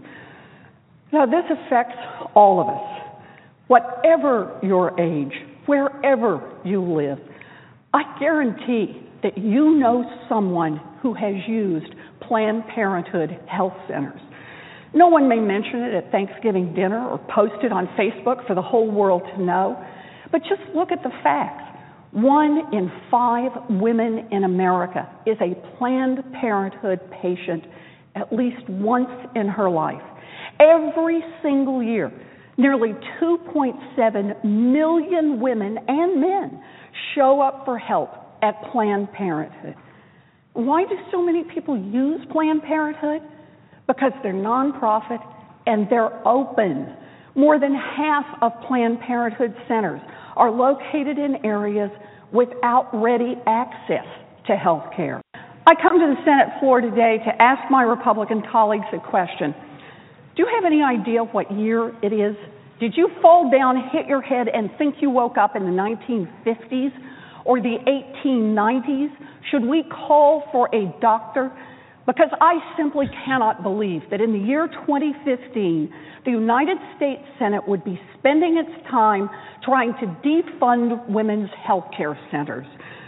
Now, this affects all of us. Whatever your age, wherever you live, I guarantee that you know someone who has used Planned Parenthood health centers. No one may mention it at Thanksgiving dinner or post it on Facebook for the whole world to know, but just look at the facts. One in five women in America is a Planned Parenthood patient at least once in her life. Every single year, nearly two point seven million women and men show up for help at Planned Parenthood. Why do so many people use Planned Parenthood? Because they're nonprofit and they're open. More than half of Planned Parenthood centers are located in areas without ready access to health care. I come to the Senate floor today to ask my Republican colleagues a question. Do you have any idea what year it is? Did you fall down, hit your head, and think you woke up in the nineteen fifties or the eighteen nineties? Should we call for a doctor? Because I simply cannot believe that in the year twenty fifteen, the United States Senate would be spending its time trying to defund women's health care centers.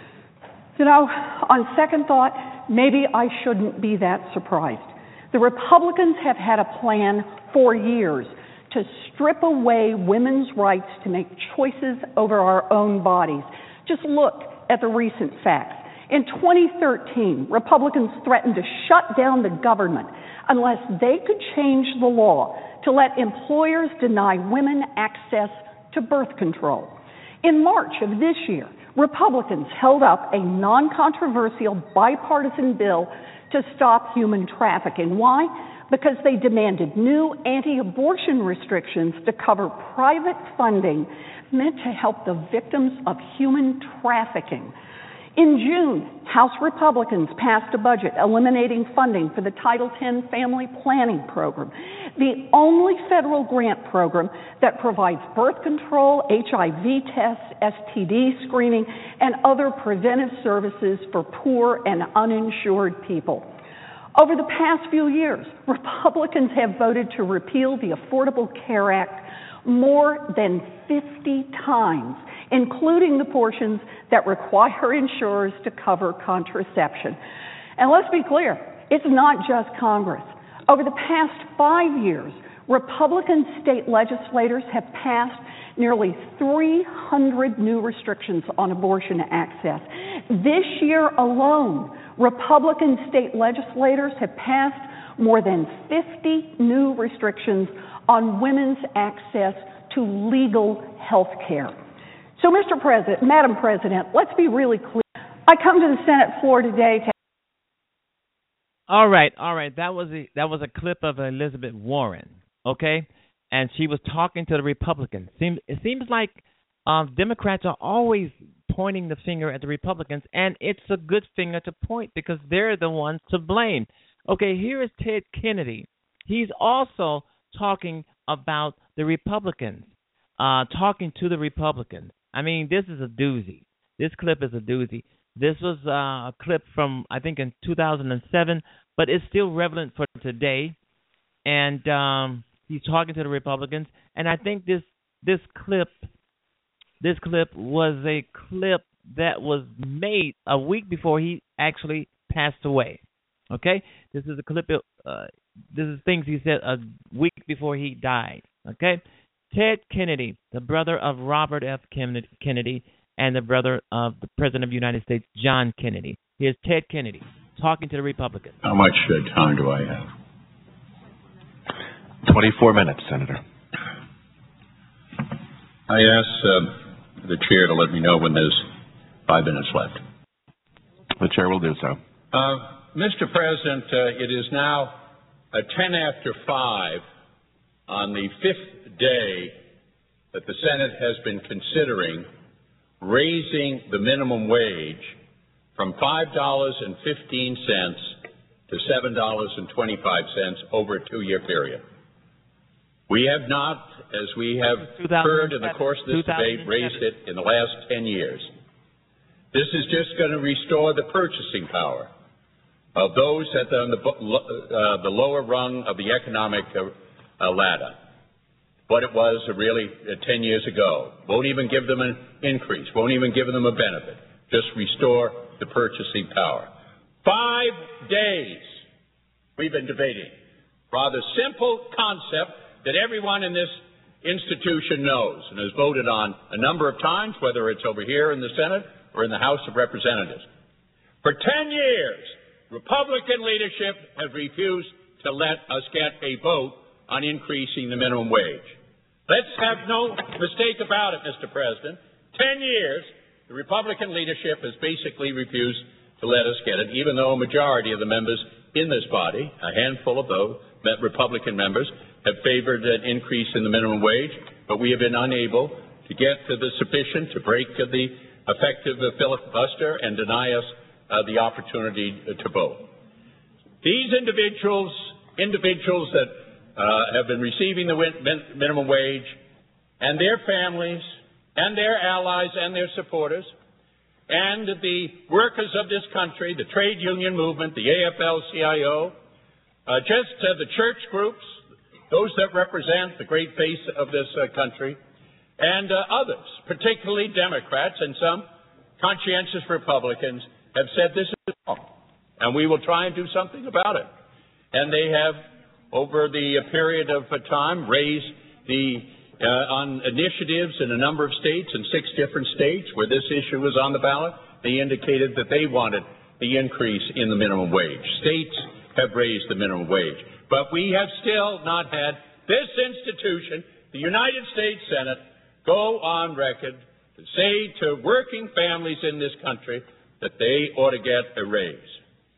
You know, on second thought, maybe I shouldn't be that surprised. The Republicans have had a plan for years to strip away women's rights to make choices over our own bodies. Just look at the recent facts. In twenty thirteen, Republicans threatened to shut down the government unless they could change the law to let employers deny women access to birth control. In March of this year, Republicans held up a non-controversial bipartisan bill to stop human trafficking. Why? Because they demanded new anti-abortion restrictions to cover private funding meant to help the victims of human trafficking. In June, House Republicans passed a budget eliminating funding for the Title ten Family Planning Program, the only federal grant program that provides birth control, H I V tests, S T D screening, and other preventive services for poor and uninsured people. Over the past few years, Republicans have voted to repeal the Affordable Care Act more than fifty times, including the portions that require insurers to cover contraception. And let's be clear, it's not just Congress. Over the past five years, Republican state legislators have passed nearly three hundred new restrictions on abortion access. This year alone, Republican state legislators have passed more than fifty new restrictions on women's access to legal health care. So, Mister President, Madam President, let's be really clear. I come to the Senate floor today to... All right, all right. That was a, that was a clip of Elizabeth Warren, okay? And she was talking to the Republicans. Seems, it seems like um, Democrats are always pointing the finger at the Republicans, and it's a good finger to point because they're the ones to blame. Okay, here is Ted Kennedy. He's also talking about the Republicans, uh, talking to the Republicans. I mean, this is a doozy. This clip is a doozy. This was uh, a clip from, I think, in two thousand seven, but it's still relevant for today. And um, he's talking to the Republicans. And I think this this clip, this clip was a clip that was made a week before he actually passed away. Okay, this is a clip. Uh, this is things he said a week before he died. Okay. Ted Kennedy, the brother of Robert F. Kennedy and the brother of the President of the United States, John Kennedy. Here's Ted Kennedy talking to the Republicans. How much uh, time do I have? twenty-four minutes, Senator. I ask uh, the chair to let me know when there's five minutes left. The chair will do so. Uh, Mister President, uh, it is now uh, ten after five on the fifth day that the Senate has been considering raising the minimum wage from five dollars and fifteen cents to seven dollars and twenty-five cents over a two-year period. We have not, as we have heard in the course of this debate, raised it in the last ten years. This is just going to restore the purchasing power of those at the, on the, uh, the lower rung of the economic uh, uh, ladder. What it was uh, really uh, ten years ago. Won't even give them an increase. Won't even give them a benefit. Just restore the purchasing power. Five days we've been debating. Rather simple concept that everyone in this institution knows and has voted on a number of times, whether it's over here in the Senate or in the House of Representatives. For ten years, Republican leadership has refused to let us get a vote on increasing the minimum wage. Let's have no mistake about it, Mister President. Ten years, the Republican leadership has basically refused to let us get it, even though a majority of the members in this body, a handful of those Republican members, have favored an increase in the minimum wage, but we have been unable to get to the sufficient to break the effective filibuster and deny us uh, the opportunity to vote. These individuals, individuals that Uh, have been receiving the win- min- minimum wage, and their families, and their allies, and their supporters, and the workers of this country, the trade union movement, the A F L C I O, uh, just uh, the church groups, those that represent the great face of this uh, country, and uh, others, particularly Democrats and some conscientious Republicans, have said this is wrong, and we will try and do something about it. And they have, over the period of time, raised the uh, on initiatives in a number of states, in six different states where this issue was on the ballot, they indicated that they wanted the increase in the minimum wage. States have raised the minimum wage. But we have still not had this institution, the United States Senate, go on record to say to working families in this country that they ought to get a raise.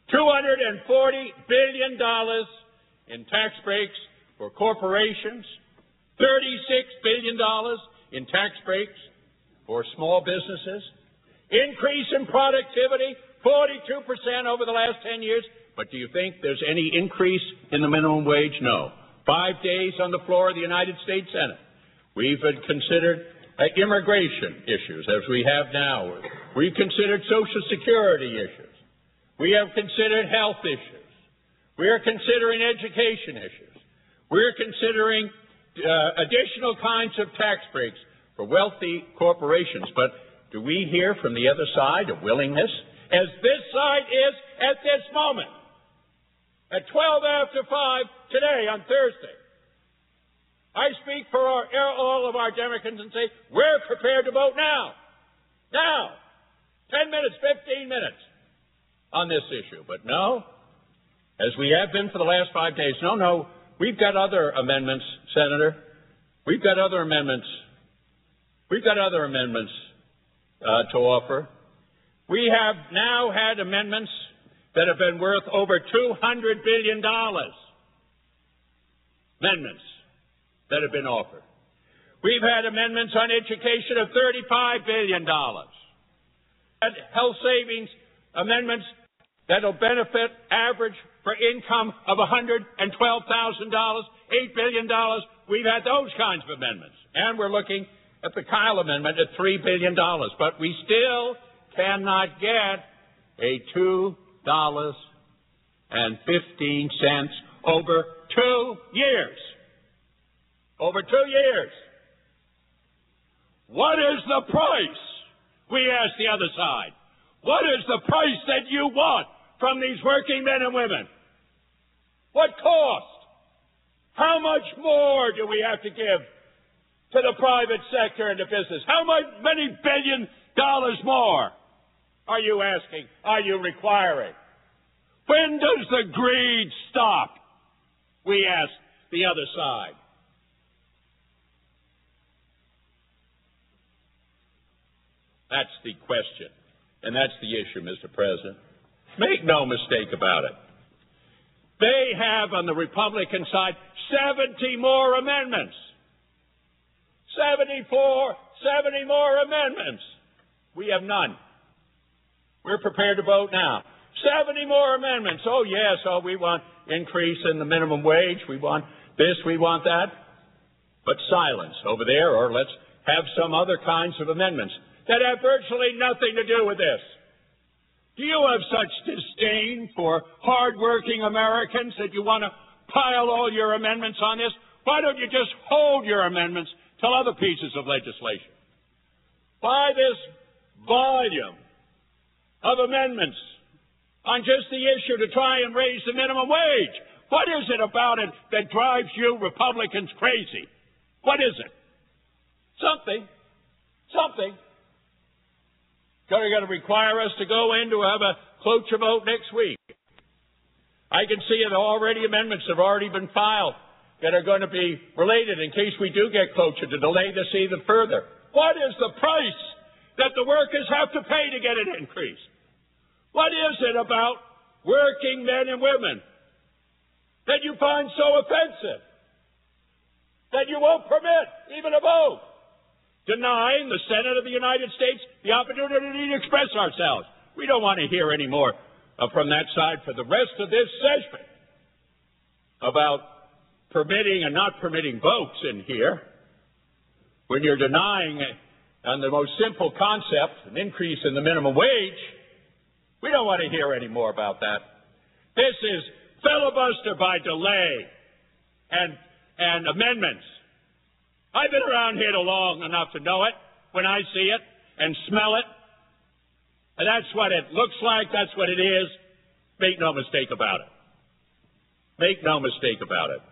two hundred forty billion dollars in tax breaks for corporations, thirty-six billion dollars in tax breaks for small businesses, increase in productivity, forty-two percent over the last ten years. But do you think there's any increase in the minimum wage? No. Five days on the floor of the United States Senate. We've considered uh, immigration issues, as we have now. We've considered Social Security issues. We have considered health issues. We are considering education issues. We're considering uh, additional kinds of tax breaks for wealthy corporations. But do we hear from the other side a willingness, as this side is at this moment, at twelve after five today on Thursday? I speak for our, all of our Democrats and say, we're prepared to vote now. Now. ten minutes, fifteen minutes on this issue. But no, as we have been for the last five days, no, no, we've got other amendments, Senator. We've got other amendments. We've got other amendments uh, to offer. We have now had amendments that have been worth over two hundred billion dollars. Amendments that have been offered. We've had amendments on education of thirty-five billion dollars. Had health savings amendments that will benefit average for income of one hundred twelve thousand dollars, eight billion dollars. We've had those kinds of amendments. And we're looking at the Kyle Amendment at three billion dollars. But we still cannot get a two dollars and fifteen cents over two years. Over two years. What is the price? We ask the other side. What is the price that you want from these working men and women? What cost? How much more do we have to give to the private sector and the business? How much, many billion dollars more are you asking? Are you requiring? When does the greed stop? We ask the other side. That's the question, and that's the issue, Mister President. Make no mistake about it. They have, on the Republican side, seventy more amendments. seventy-four, seventy more amendments. We have none. We're prepared to vote now. seventy more amendments. Oh, yes, oh, we want increase in the minimum wage. We want this, we want that. But silence over there, or let's have some other kinds of amendments that have virtually nothing to do with this. Do you have such disdain for hardworking Americans that you want to pile all your amendments on this? Why don't you just hold your amendments till other pieces of legislation? Why this volume of amendments on just the issue to try and raise the minimum wage? What is it about it that drives you Republicans crazy? What is it? Something. Something. You're going to require us to go in to have a cloture vote next week. I can see it already. Amendments have already been filed that are going to be related in case we do get cloture to delay this even further. What is the price that the workers have to pay to get an increase? What is it about working men and women that you find so offensive that you won't permit even a vote? Denying the Senate of the United States the opportunity to express ourselves. We don't want to hear any more uh, from that side for the rest of this session about permitting and not permitting votes in here when you're denying uh, on the most simple concept, an increase in the minimum wage. We don't want to hear any more about that. This is filibuster by delay and, and amendments. I've been around here long enough to know it when I see it and smell it. And that's what it looks like. That's what it is. Make no mistake about it. Make no mistake about it.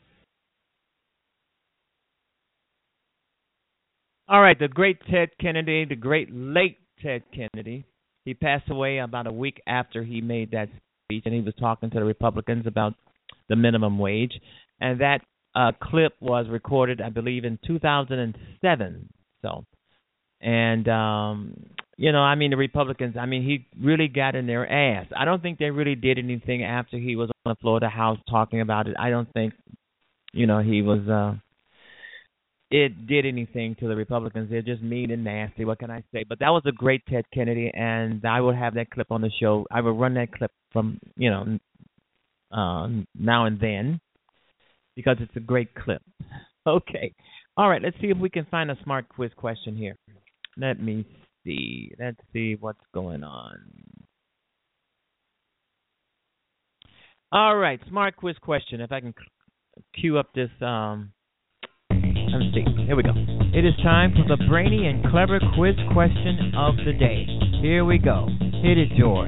All right, the great Ted Kennedy, the great late Ted Kennedy, he passed away about a week after he made that speech, and he was talking to the Republicans about the minimum wage. And that Uh, clip was recorded, I believe, in two thousand seven. So, and um, You know, I mean, the Republicans, I mean, he really got in their ass. I don't think they really did anything after he was on the floor of the House talking about it. I don't think, you know, he was, uh, it did anything to the Republicans. They're just mean and nasty. What can I say? But that was a great Ted Kennedy, and I will have that clip on the show. I will run that clip from, you know, uh, now and then because it's a great clip. Okay. All right, let's see if we can find a smart quiz question here. Let me see. Let's see what's going on. All right, smart quiz question. If I can cue up this, um, let's see. Here we go. It is time for the brainy and clever quiz question of the day. Here we go. Hit it, George.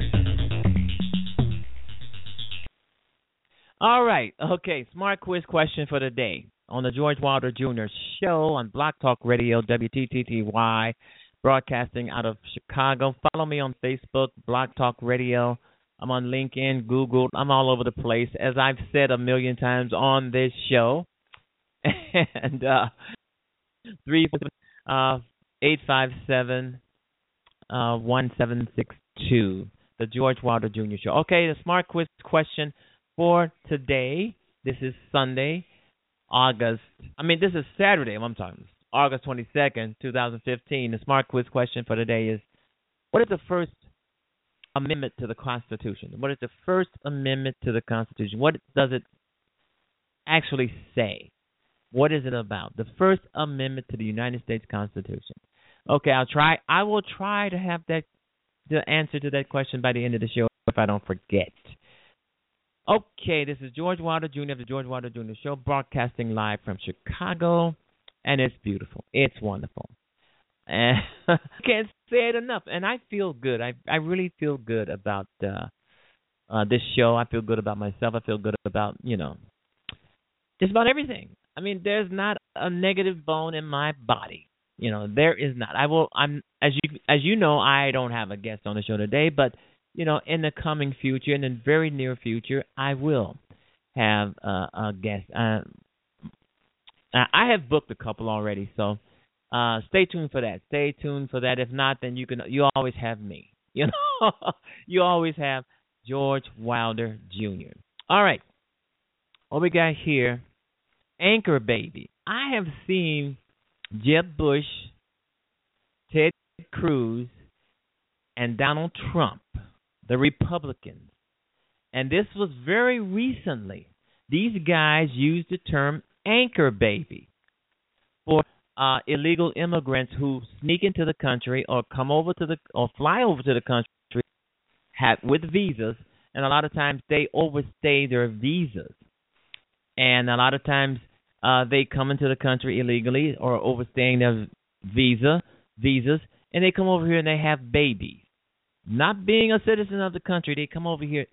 All right. Okay, smart quiz question for the day on the George Wilder Junior Show on Block Talk Radio, W T T T Y, broadcasting out of Chicago. Follow me on Facebook, Block Talk Radio. I'm on LinkedIn, Google. I'm all over the place, as I've said a million times on this show. And uh, three uh, eight five seven uh, one seven six two, the George Wilder Junior Show. Okay, the smart quiz question for today. This is Sunday, August. I mean, this is Saturday. I'm talking August twenty-second, twenty fifteen. The smart quiz question for today is: what is the First Amendment to the Constitution? What is the First Amendment to the Constitution? What does it actually say? What is it about? The First Amendment to the United States Constitution. Okay, I'll try. I will try to have that the answer to that question by the end of the show if I don't forget. Okay, this is George Wilder Junior of the George Wilder Junior Show, broadcasting live from Chicago, and it's beautiful. It's wonderful. And I can't say it enough, and I feel good. I I really feel good about uh, uh, this show. I feel good about myself. I feel good about, you know, just about everything. I mean, there's not a negative bone in my body. You know, there is not. I will. I'm as you as you know, I don't have a guest on the show today, but you know, in the coming future, in the very near future, I will have uh, a guest. Uh, I have booked a couple already, so uh, stay tuned for that. Stay tuned for that. If not, then you can. You always have me. You know, you always have George Wilder Junior All right, what we got here? Anchor baby. I have seen Jeb Bush, Ted Cruz, and Donald Trump, the Republicans. And this was very recently. These guys used the term anchor baby for uh, illegal immigrants who sneak into the country or come over to the or fly over to the country have, with visas, and a lot of times they overstay their visas. And a lot of times uh, they come into the country illegally or overstaying their visa visas, and they come over here and they have babies. Not being a citizen of the country, they come over here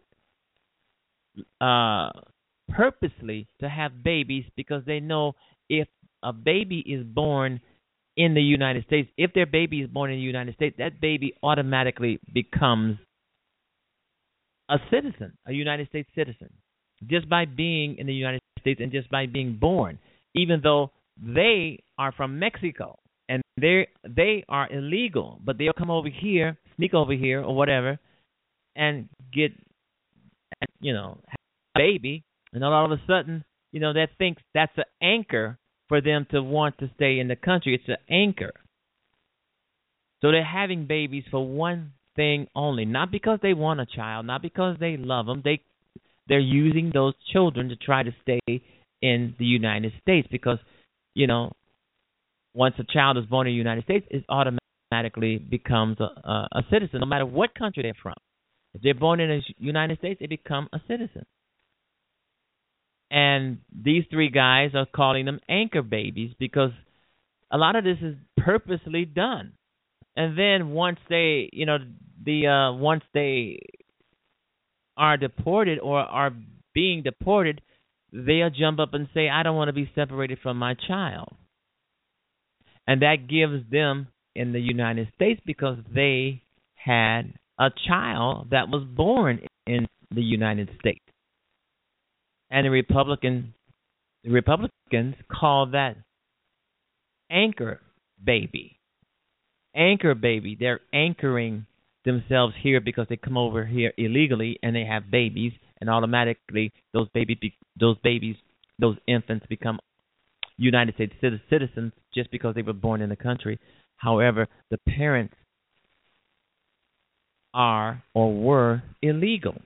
uh, purposely to have babies because they know if a baby is born in the United States, if their baby is born in the United States, that baby automatically becomes a citizen, a United States citizen, just by being in the United States and just by being born, even though they are from Mexico and they they are illegal, but they'll come over here, sneak over here or whatever, and get, you know, have a baby, and then all of a sudden, you know, that thinks that's an anchor for them to want to stay in the country. It's an anchor. So they're having babies for one thing only, not because they want a child, not because they love them. They They're using those children to try to stay in the United States because, you know, once a child is born in the United States, it automatically becomes a, a, a citizen, no matter what country they're from. If they're born in the United States, they become a citizen. And these three guys are calling them anchor babies because a lot of this is purposely done. And then once they, you know, the uh, once they are deported or are being deported, they'll jump up and say, I don't want to be separated from my child. And that gives them in the United States because they had a child that was born in the United States. And the Republican, the Republicans call that anchor baby. anchor baby. They're anchoring themselves here because they come over here illegally and they have babies, and automatically those baby be, those babies, those infants become United States citizens just because they were born in the country. However, the parents are or were illegal.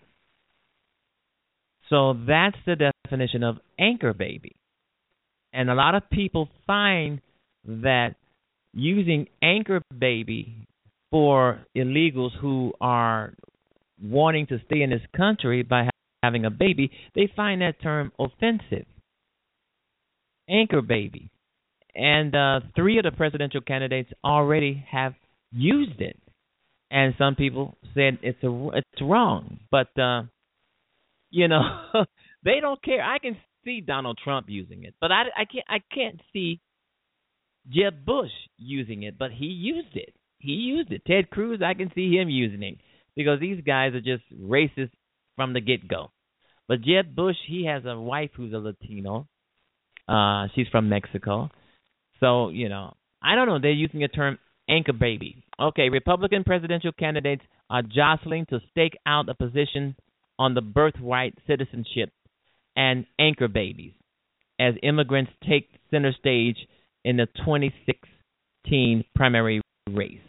So that's the definition of anchor baby. And a lot of people find that using anchor baby for illegals who are wanting to stay in this country by ha- having a baby, they find that term offensive. Anchor baby. And uh, three of the presidential candidates already have used it. And some people said it's a, it's wrong. But, uh, you know, they don't care. I can see Donald Trump using it, but I, I can't I can't see Jeb Bush using it, but he used it. He used it. Ted Cruz, I can see him using it because these guys are just racist from the get-go. But Jeb Bush, he has a wife who's a Latino. Uh, she's from Mexico. So, you know, I don't know. They're using the term anchor baby. Okay, Republican presidential candidates are jostling to stake out a position on the birthright citizenship and anchor babies as immigrants take center stage in the twenty sixteen primary race.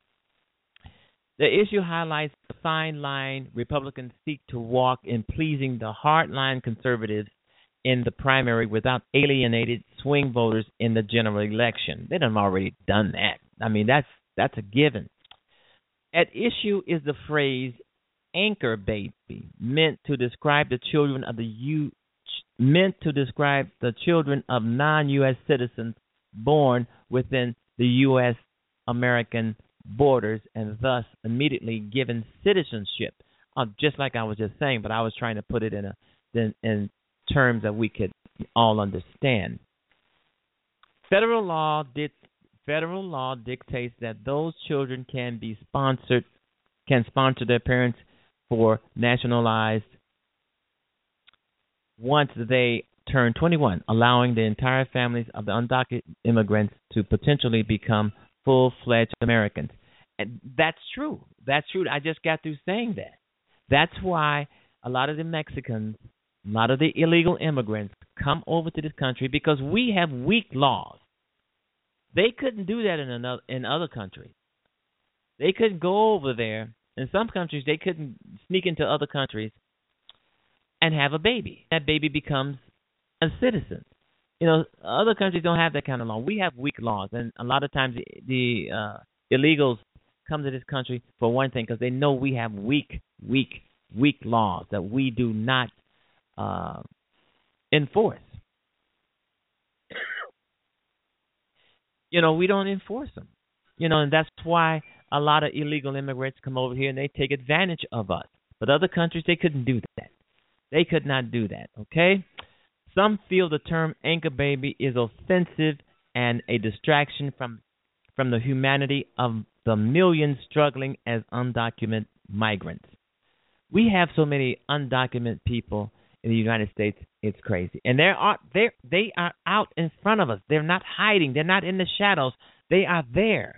The issue highlights the fine line Republicans seek to walk in pleasing the hardline conservatives in the primary without alienated swing voters in the general election. They done already done that. I mean, that's that's a given. At issue is the phrase anchor baby, meant to describe the children of the U meant to describe the children of non-U S citizens born within the U S American borders and thus immediately given citizenship. Uh, just like I was just saying, but I was trying to put it in a in, in terms that we could all understand. Federal law did federal law dictates that those children can be sponsored can sponsor their parents for nationalized once they turn twenty-one, allowing the entire families of the undocumented immigrants to potentially become full-fledged Americans. And that's true. That's true. I just got through saying that. That's why a lot of the Mexicans, a lot of the illegal immigrants come over to this country because we have weak laws. They couldn't do that in another in other countries. They couldn't go over there. In some countries, they couldn't sneak into other countries and have a baby. That baby becomes a citizen. You know, other countries don't have that kind of law. We have weak laws, and a lot of times the, the uh, illegals come to this country for one thing because they know we have weak, weak, weak laws that we do not uh, enforce. You know, we don't enforce them. You know, and that's why a lot of illegal immigrants come over here and they take advantage of us. But other countries, they couldn't do that. They could not do that, okay? Some feel the term anchor baby is offensive and a distraction from from the humanity of the millions struggling as undocumented migrants. We have so many undocumented people in the United States, it's crazy. And they are they they are out in front of us. They're not hiding. They're not in the shadows. They are there.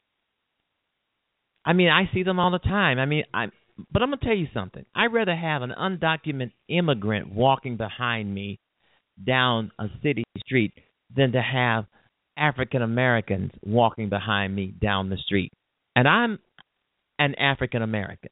I mean, I see them all the time. I mean, I but I'm going to tell you something. I'd rather have an undocumented immigrant walking behind me down a city street than to have African Americans walking behind me down the street. And I'm an African American.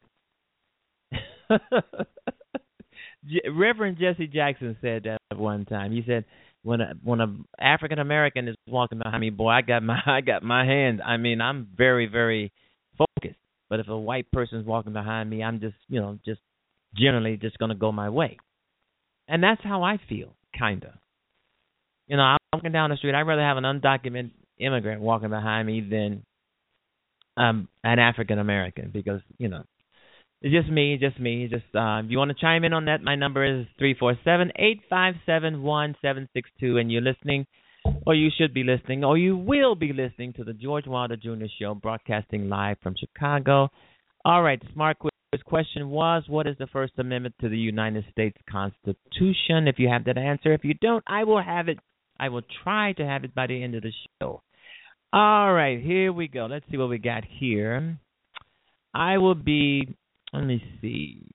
Reverend Jesse Jackson said that one time. He said, "When a when a African American is walking behind me, boy, I got my I got my hands. I mean, I'm very very focused. But if a white person's walking behind me, I'm just you know just generally just going to go my way." And that's how I feel, kinda. You know, I'm walking down the street. I'd rather have an undocumented immigrant walking behind me than um, an African American because you know. It's just me, just me. Just uh, if you want to chime in on that, my number is three four seven, eight five seven, one seven six two, and you're listening, or you should be listening, or you will be listening to the George Wilder Junior Show, broadcasting live from Chicago. All right, the smart quiz question was, what is the First Amendment to the United States Constitution? If you have that answer. If you don't, I will have it. I will try to have it by the end of the show. All right, here we go. Let's see what we got here. I will be, let me see.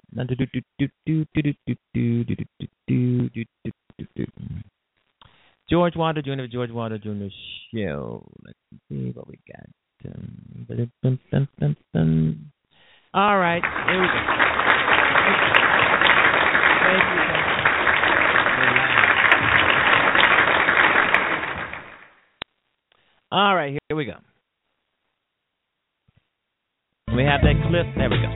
George Wilder Junior, George Wilder Junior Show. Let's see what we got. All right, here we go. Thank you. All right, here we go. We have that clip. There we go.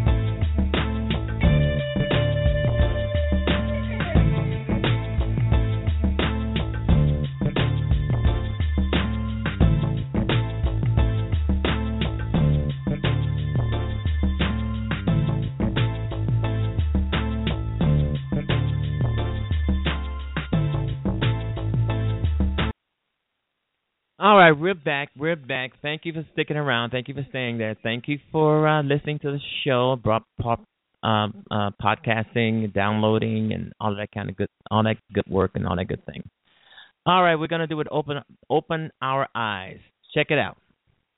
All right, we're back. We're back. Thank you for sticking around. Thank you for staying there. Thank you for uh, listening to the show, brought pop, um, uh, podcasting, downloading, and all that kind of good, all that good work, and all that good thing. All right, we're gonna do it. Open, open our eyes. Check it out.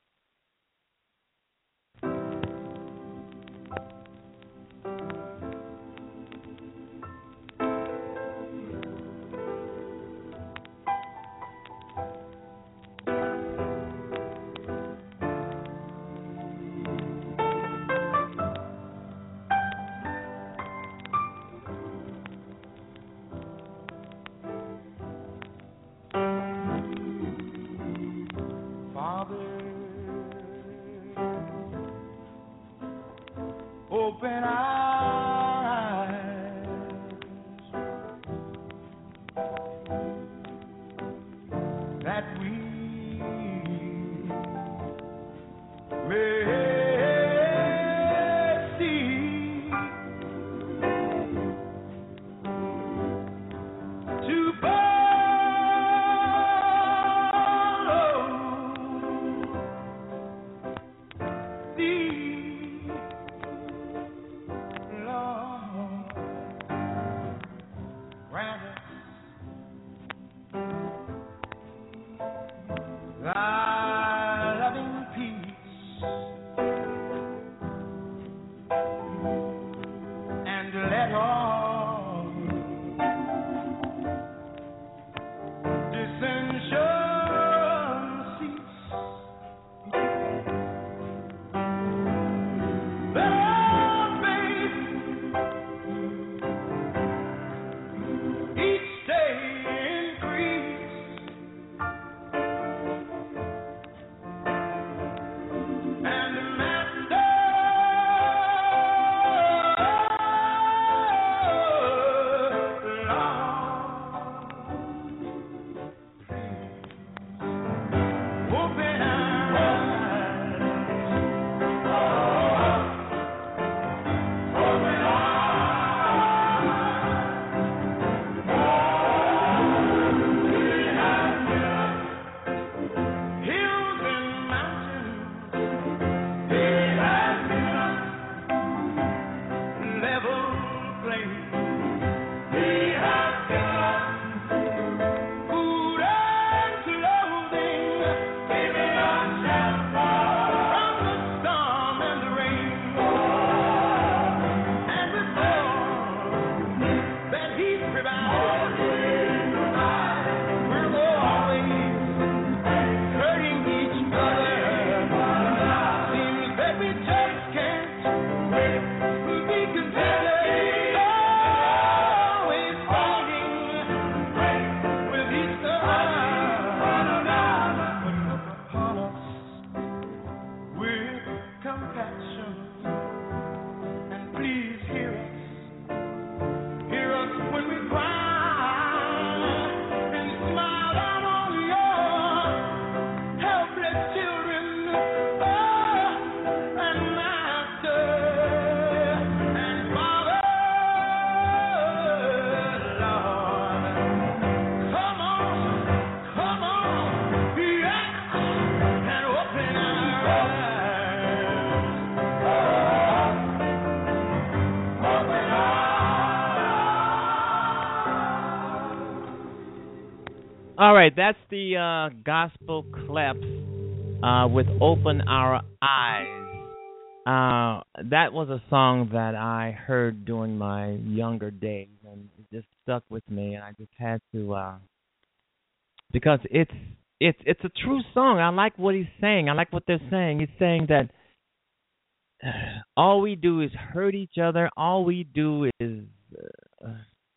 Open eyes that we may see to follow thee. All right, that's the uh, gospel claps uh, with Open Our Eyes. Uh, that was a song that I heard during my younger days, and it just stuck with me, and I just had to, uh, because it's it's it's a true song. I like what he's saying. I like what they're saying. He's saying that all we do is hurt each other. All we do is, uh,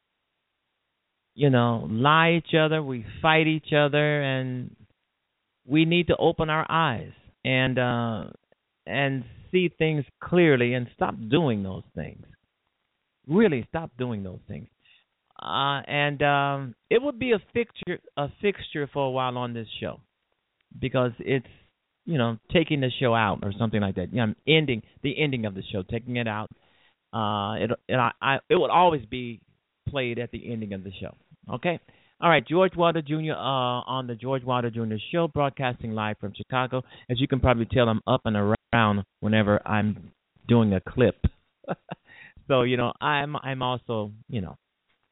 you know, lie each other. We fight each other, and we need to open our eyes and uh, and see things clearly and stop doing those things. Really, stop doing those things. Uh, and um, it would be a fixture, a fixture for a while on this show, because it's, you know, taking the show out or something like that. You know, ending the ending of the show, taking it out. Uh, it it I, I it would always be played at the ending of the show. Okay. All right, George Wilder Junior Uh, on the George Wilder Junior Show, broadcasting live from Chicago. As you can probably tell, I'm up and around whenever I'm doing a clip. So, you know, I'm I'm also, you know,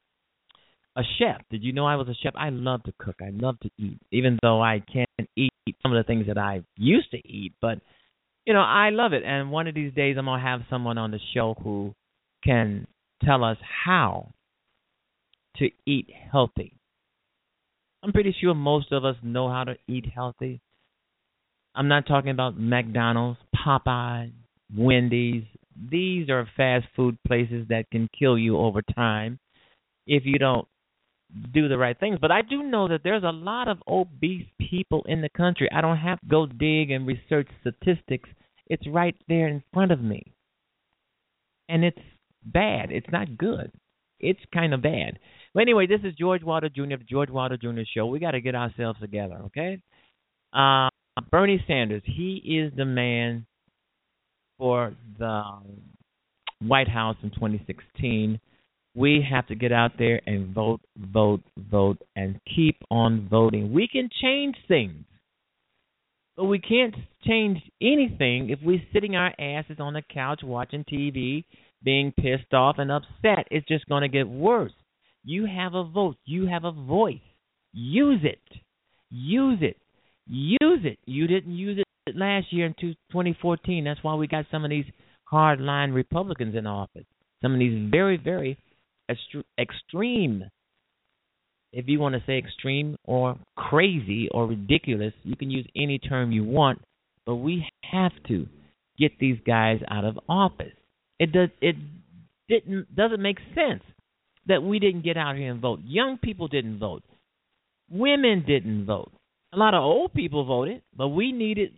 a chef. Did you know I was a chef? I love to cook. I love to eat, even though I can't eat some of the things that I used to eat. But, you know, I love it. And one of these days I'm going to have someone on the show who can tell us how to eat healthy. I'm pretty sure most of us know how to eat healthy. I'm not talking about McDonald's, Popeye, Wendy's. These are fast food places that can kill you over time if you don't do the right things. But I do know that there's a lot of obese people in the country. I don't have to go dig and research statistics. It's right there in front of me. And it's bad. It's not good. It's kind of bad. Well, anyway, this is George Wilder Junior, the George Wilder Junior Show. We got to get ourselves together, okay? Uh, Bernie Sanders, he is the man for the White House in twenty sixteen. We have to get out there and vote, vote, vote, and keep on voting. We can change things, but we can't change anything if we're sitting our asses on the couch watching T V, being pissed off and upset. It's just going to get worse. You have a vote. You have a voice. Use it. Use it. Use it. You didn't use it last year in twenty fourteen. That's why we got some of these hardline Republicans in office. Some of these very, very extreme, if you want to say extreme or crazy or ridiculous, you can use any term you want, but we have to get these guys out of office. It does. It didn't doesn't make sense that we didn't get out here and vote. Young people didn't vote. Women didn't vote. A lot of old people voted, but we needed,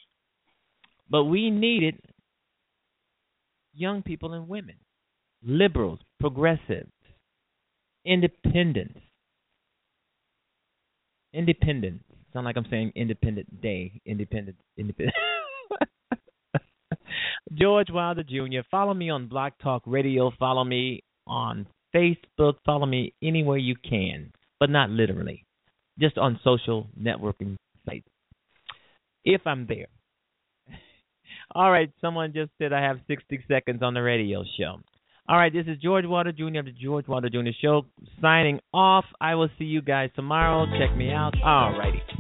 but we needed young people and women, liberals, progressives, independents, independent. Sound like I'm saying Independent Day, independent, independent. George Wilder Junior Follow me on Blog Talk Radio. Follow me on Facebook. Follow me anywhere you can, but not literally. Just on social networking sites, if I'm there. All right, someone just said I have sixty seconds on the radio show. All right, this is George Wilder Junior of the George Wilder Junior Show signing off. I will see you guys tomorrow. Check me out. All righty.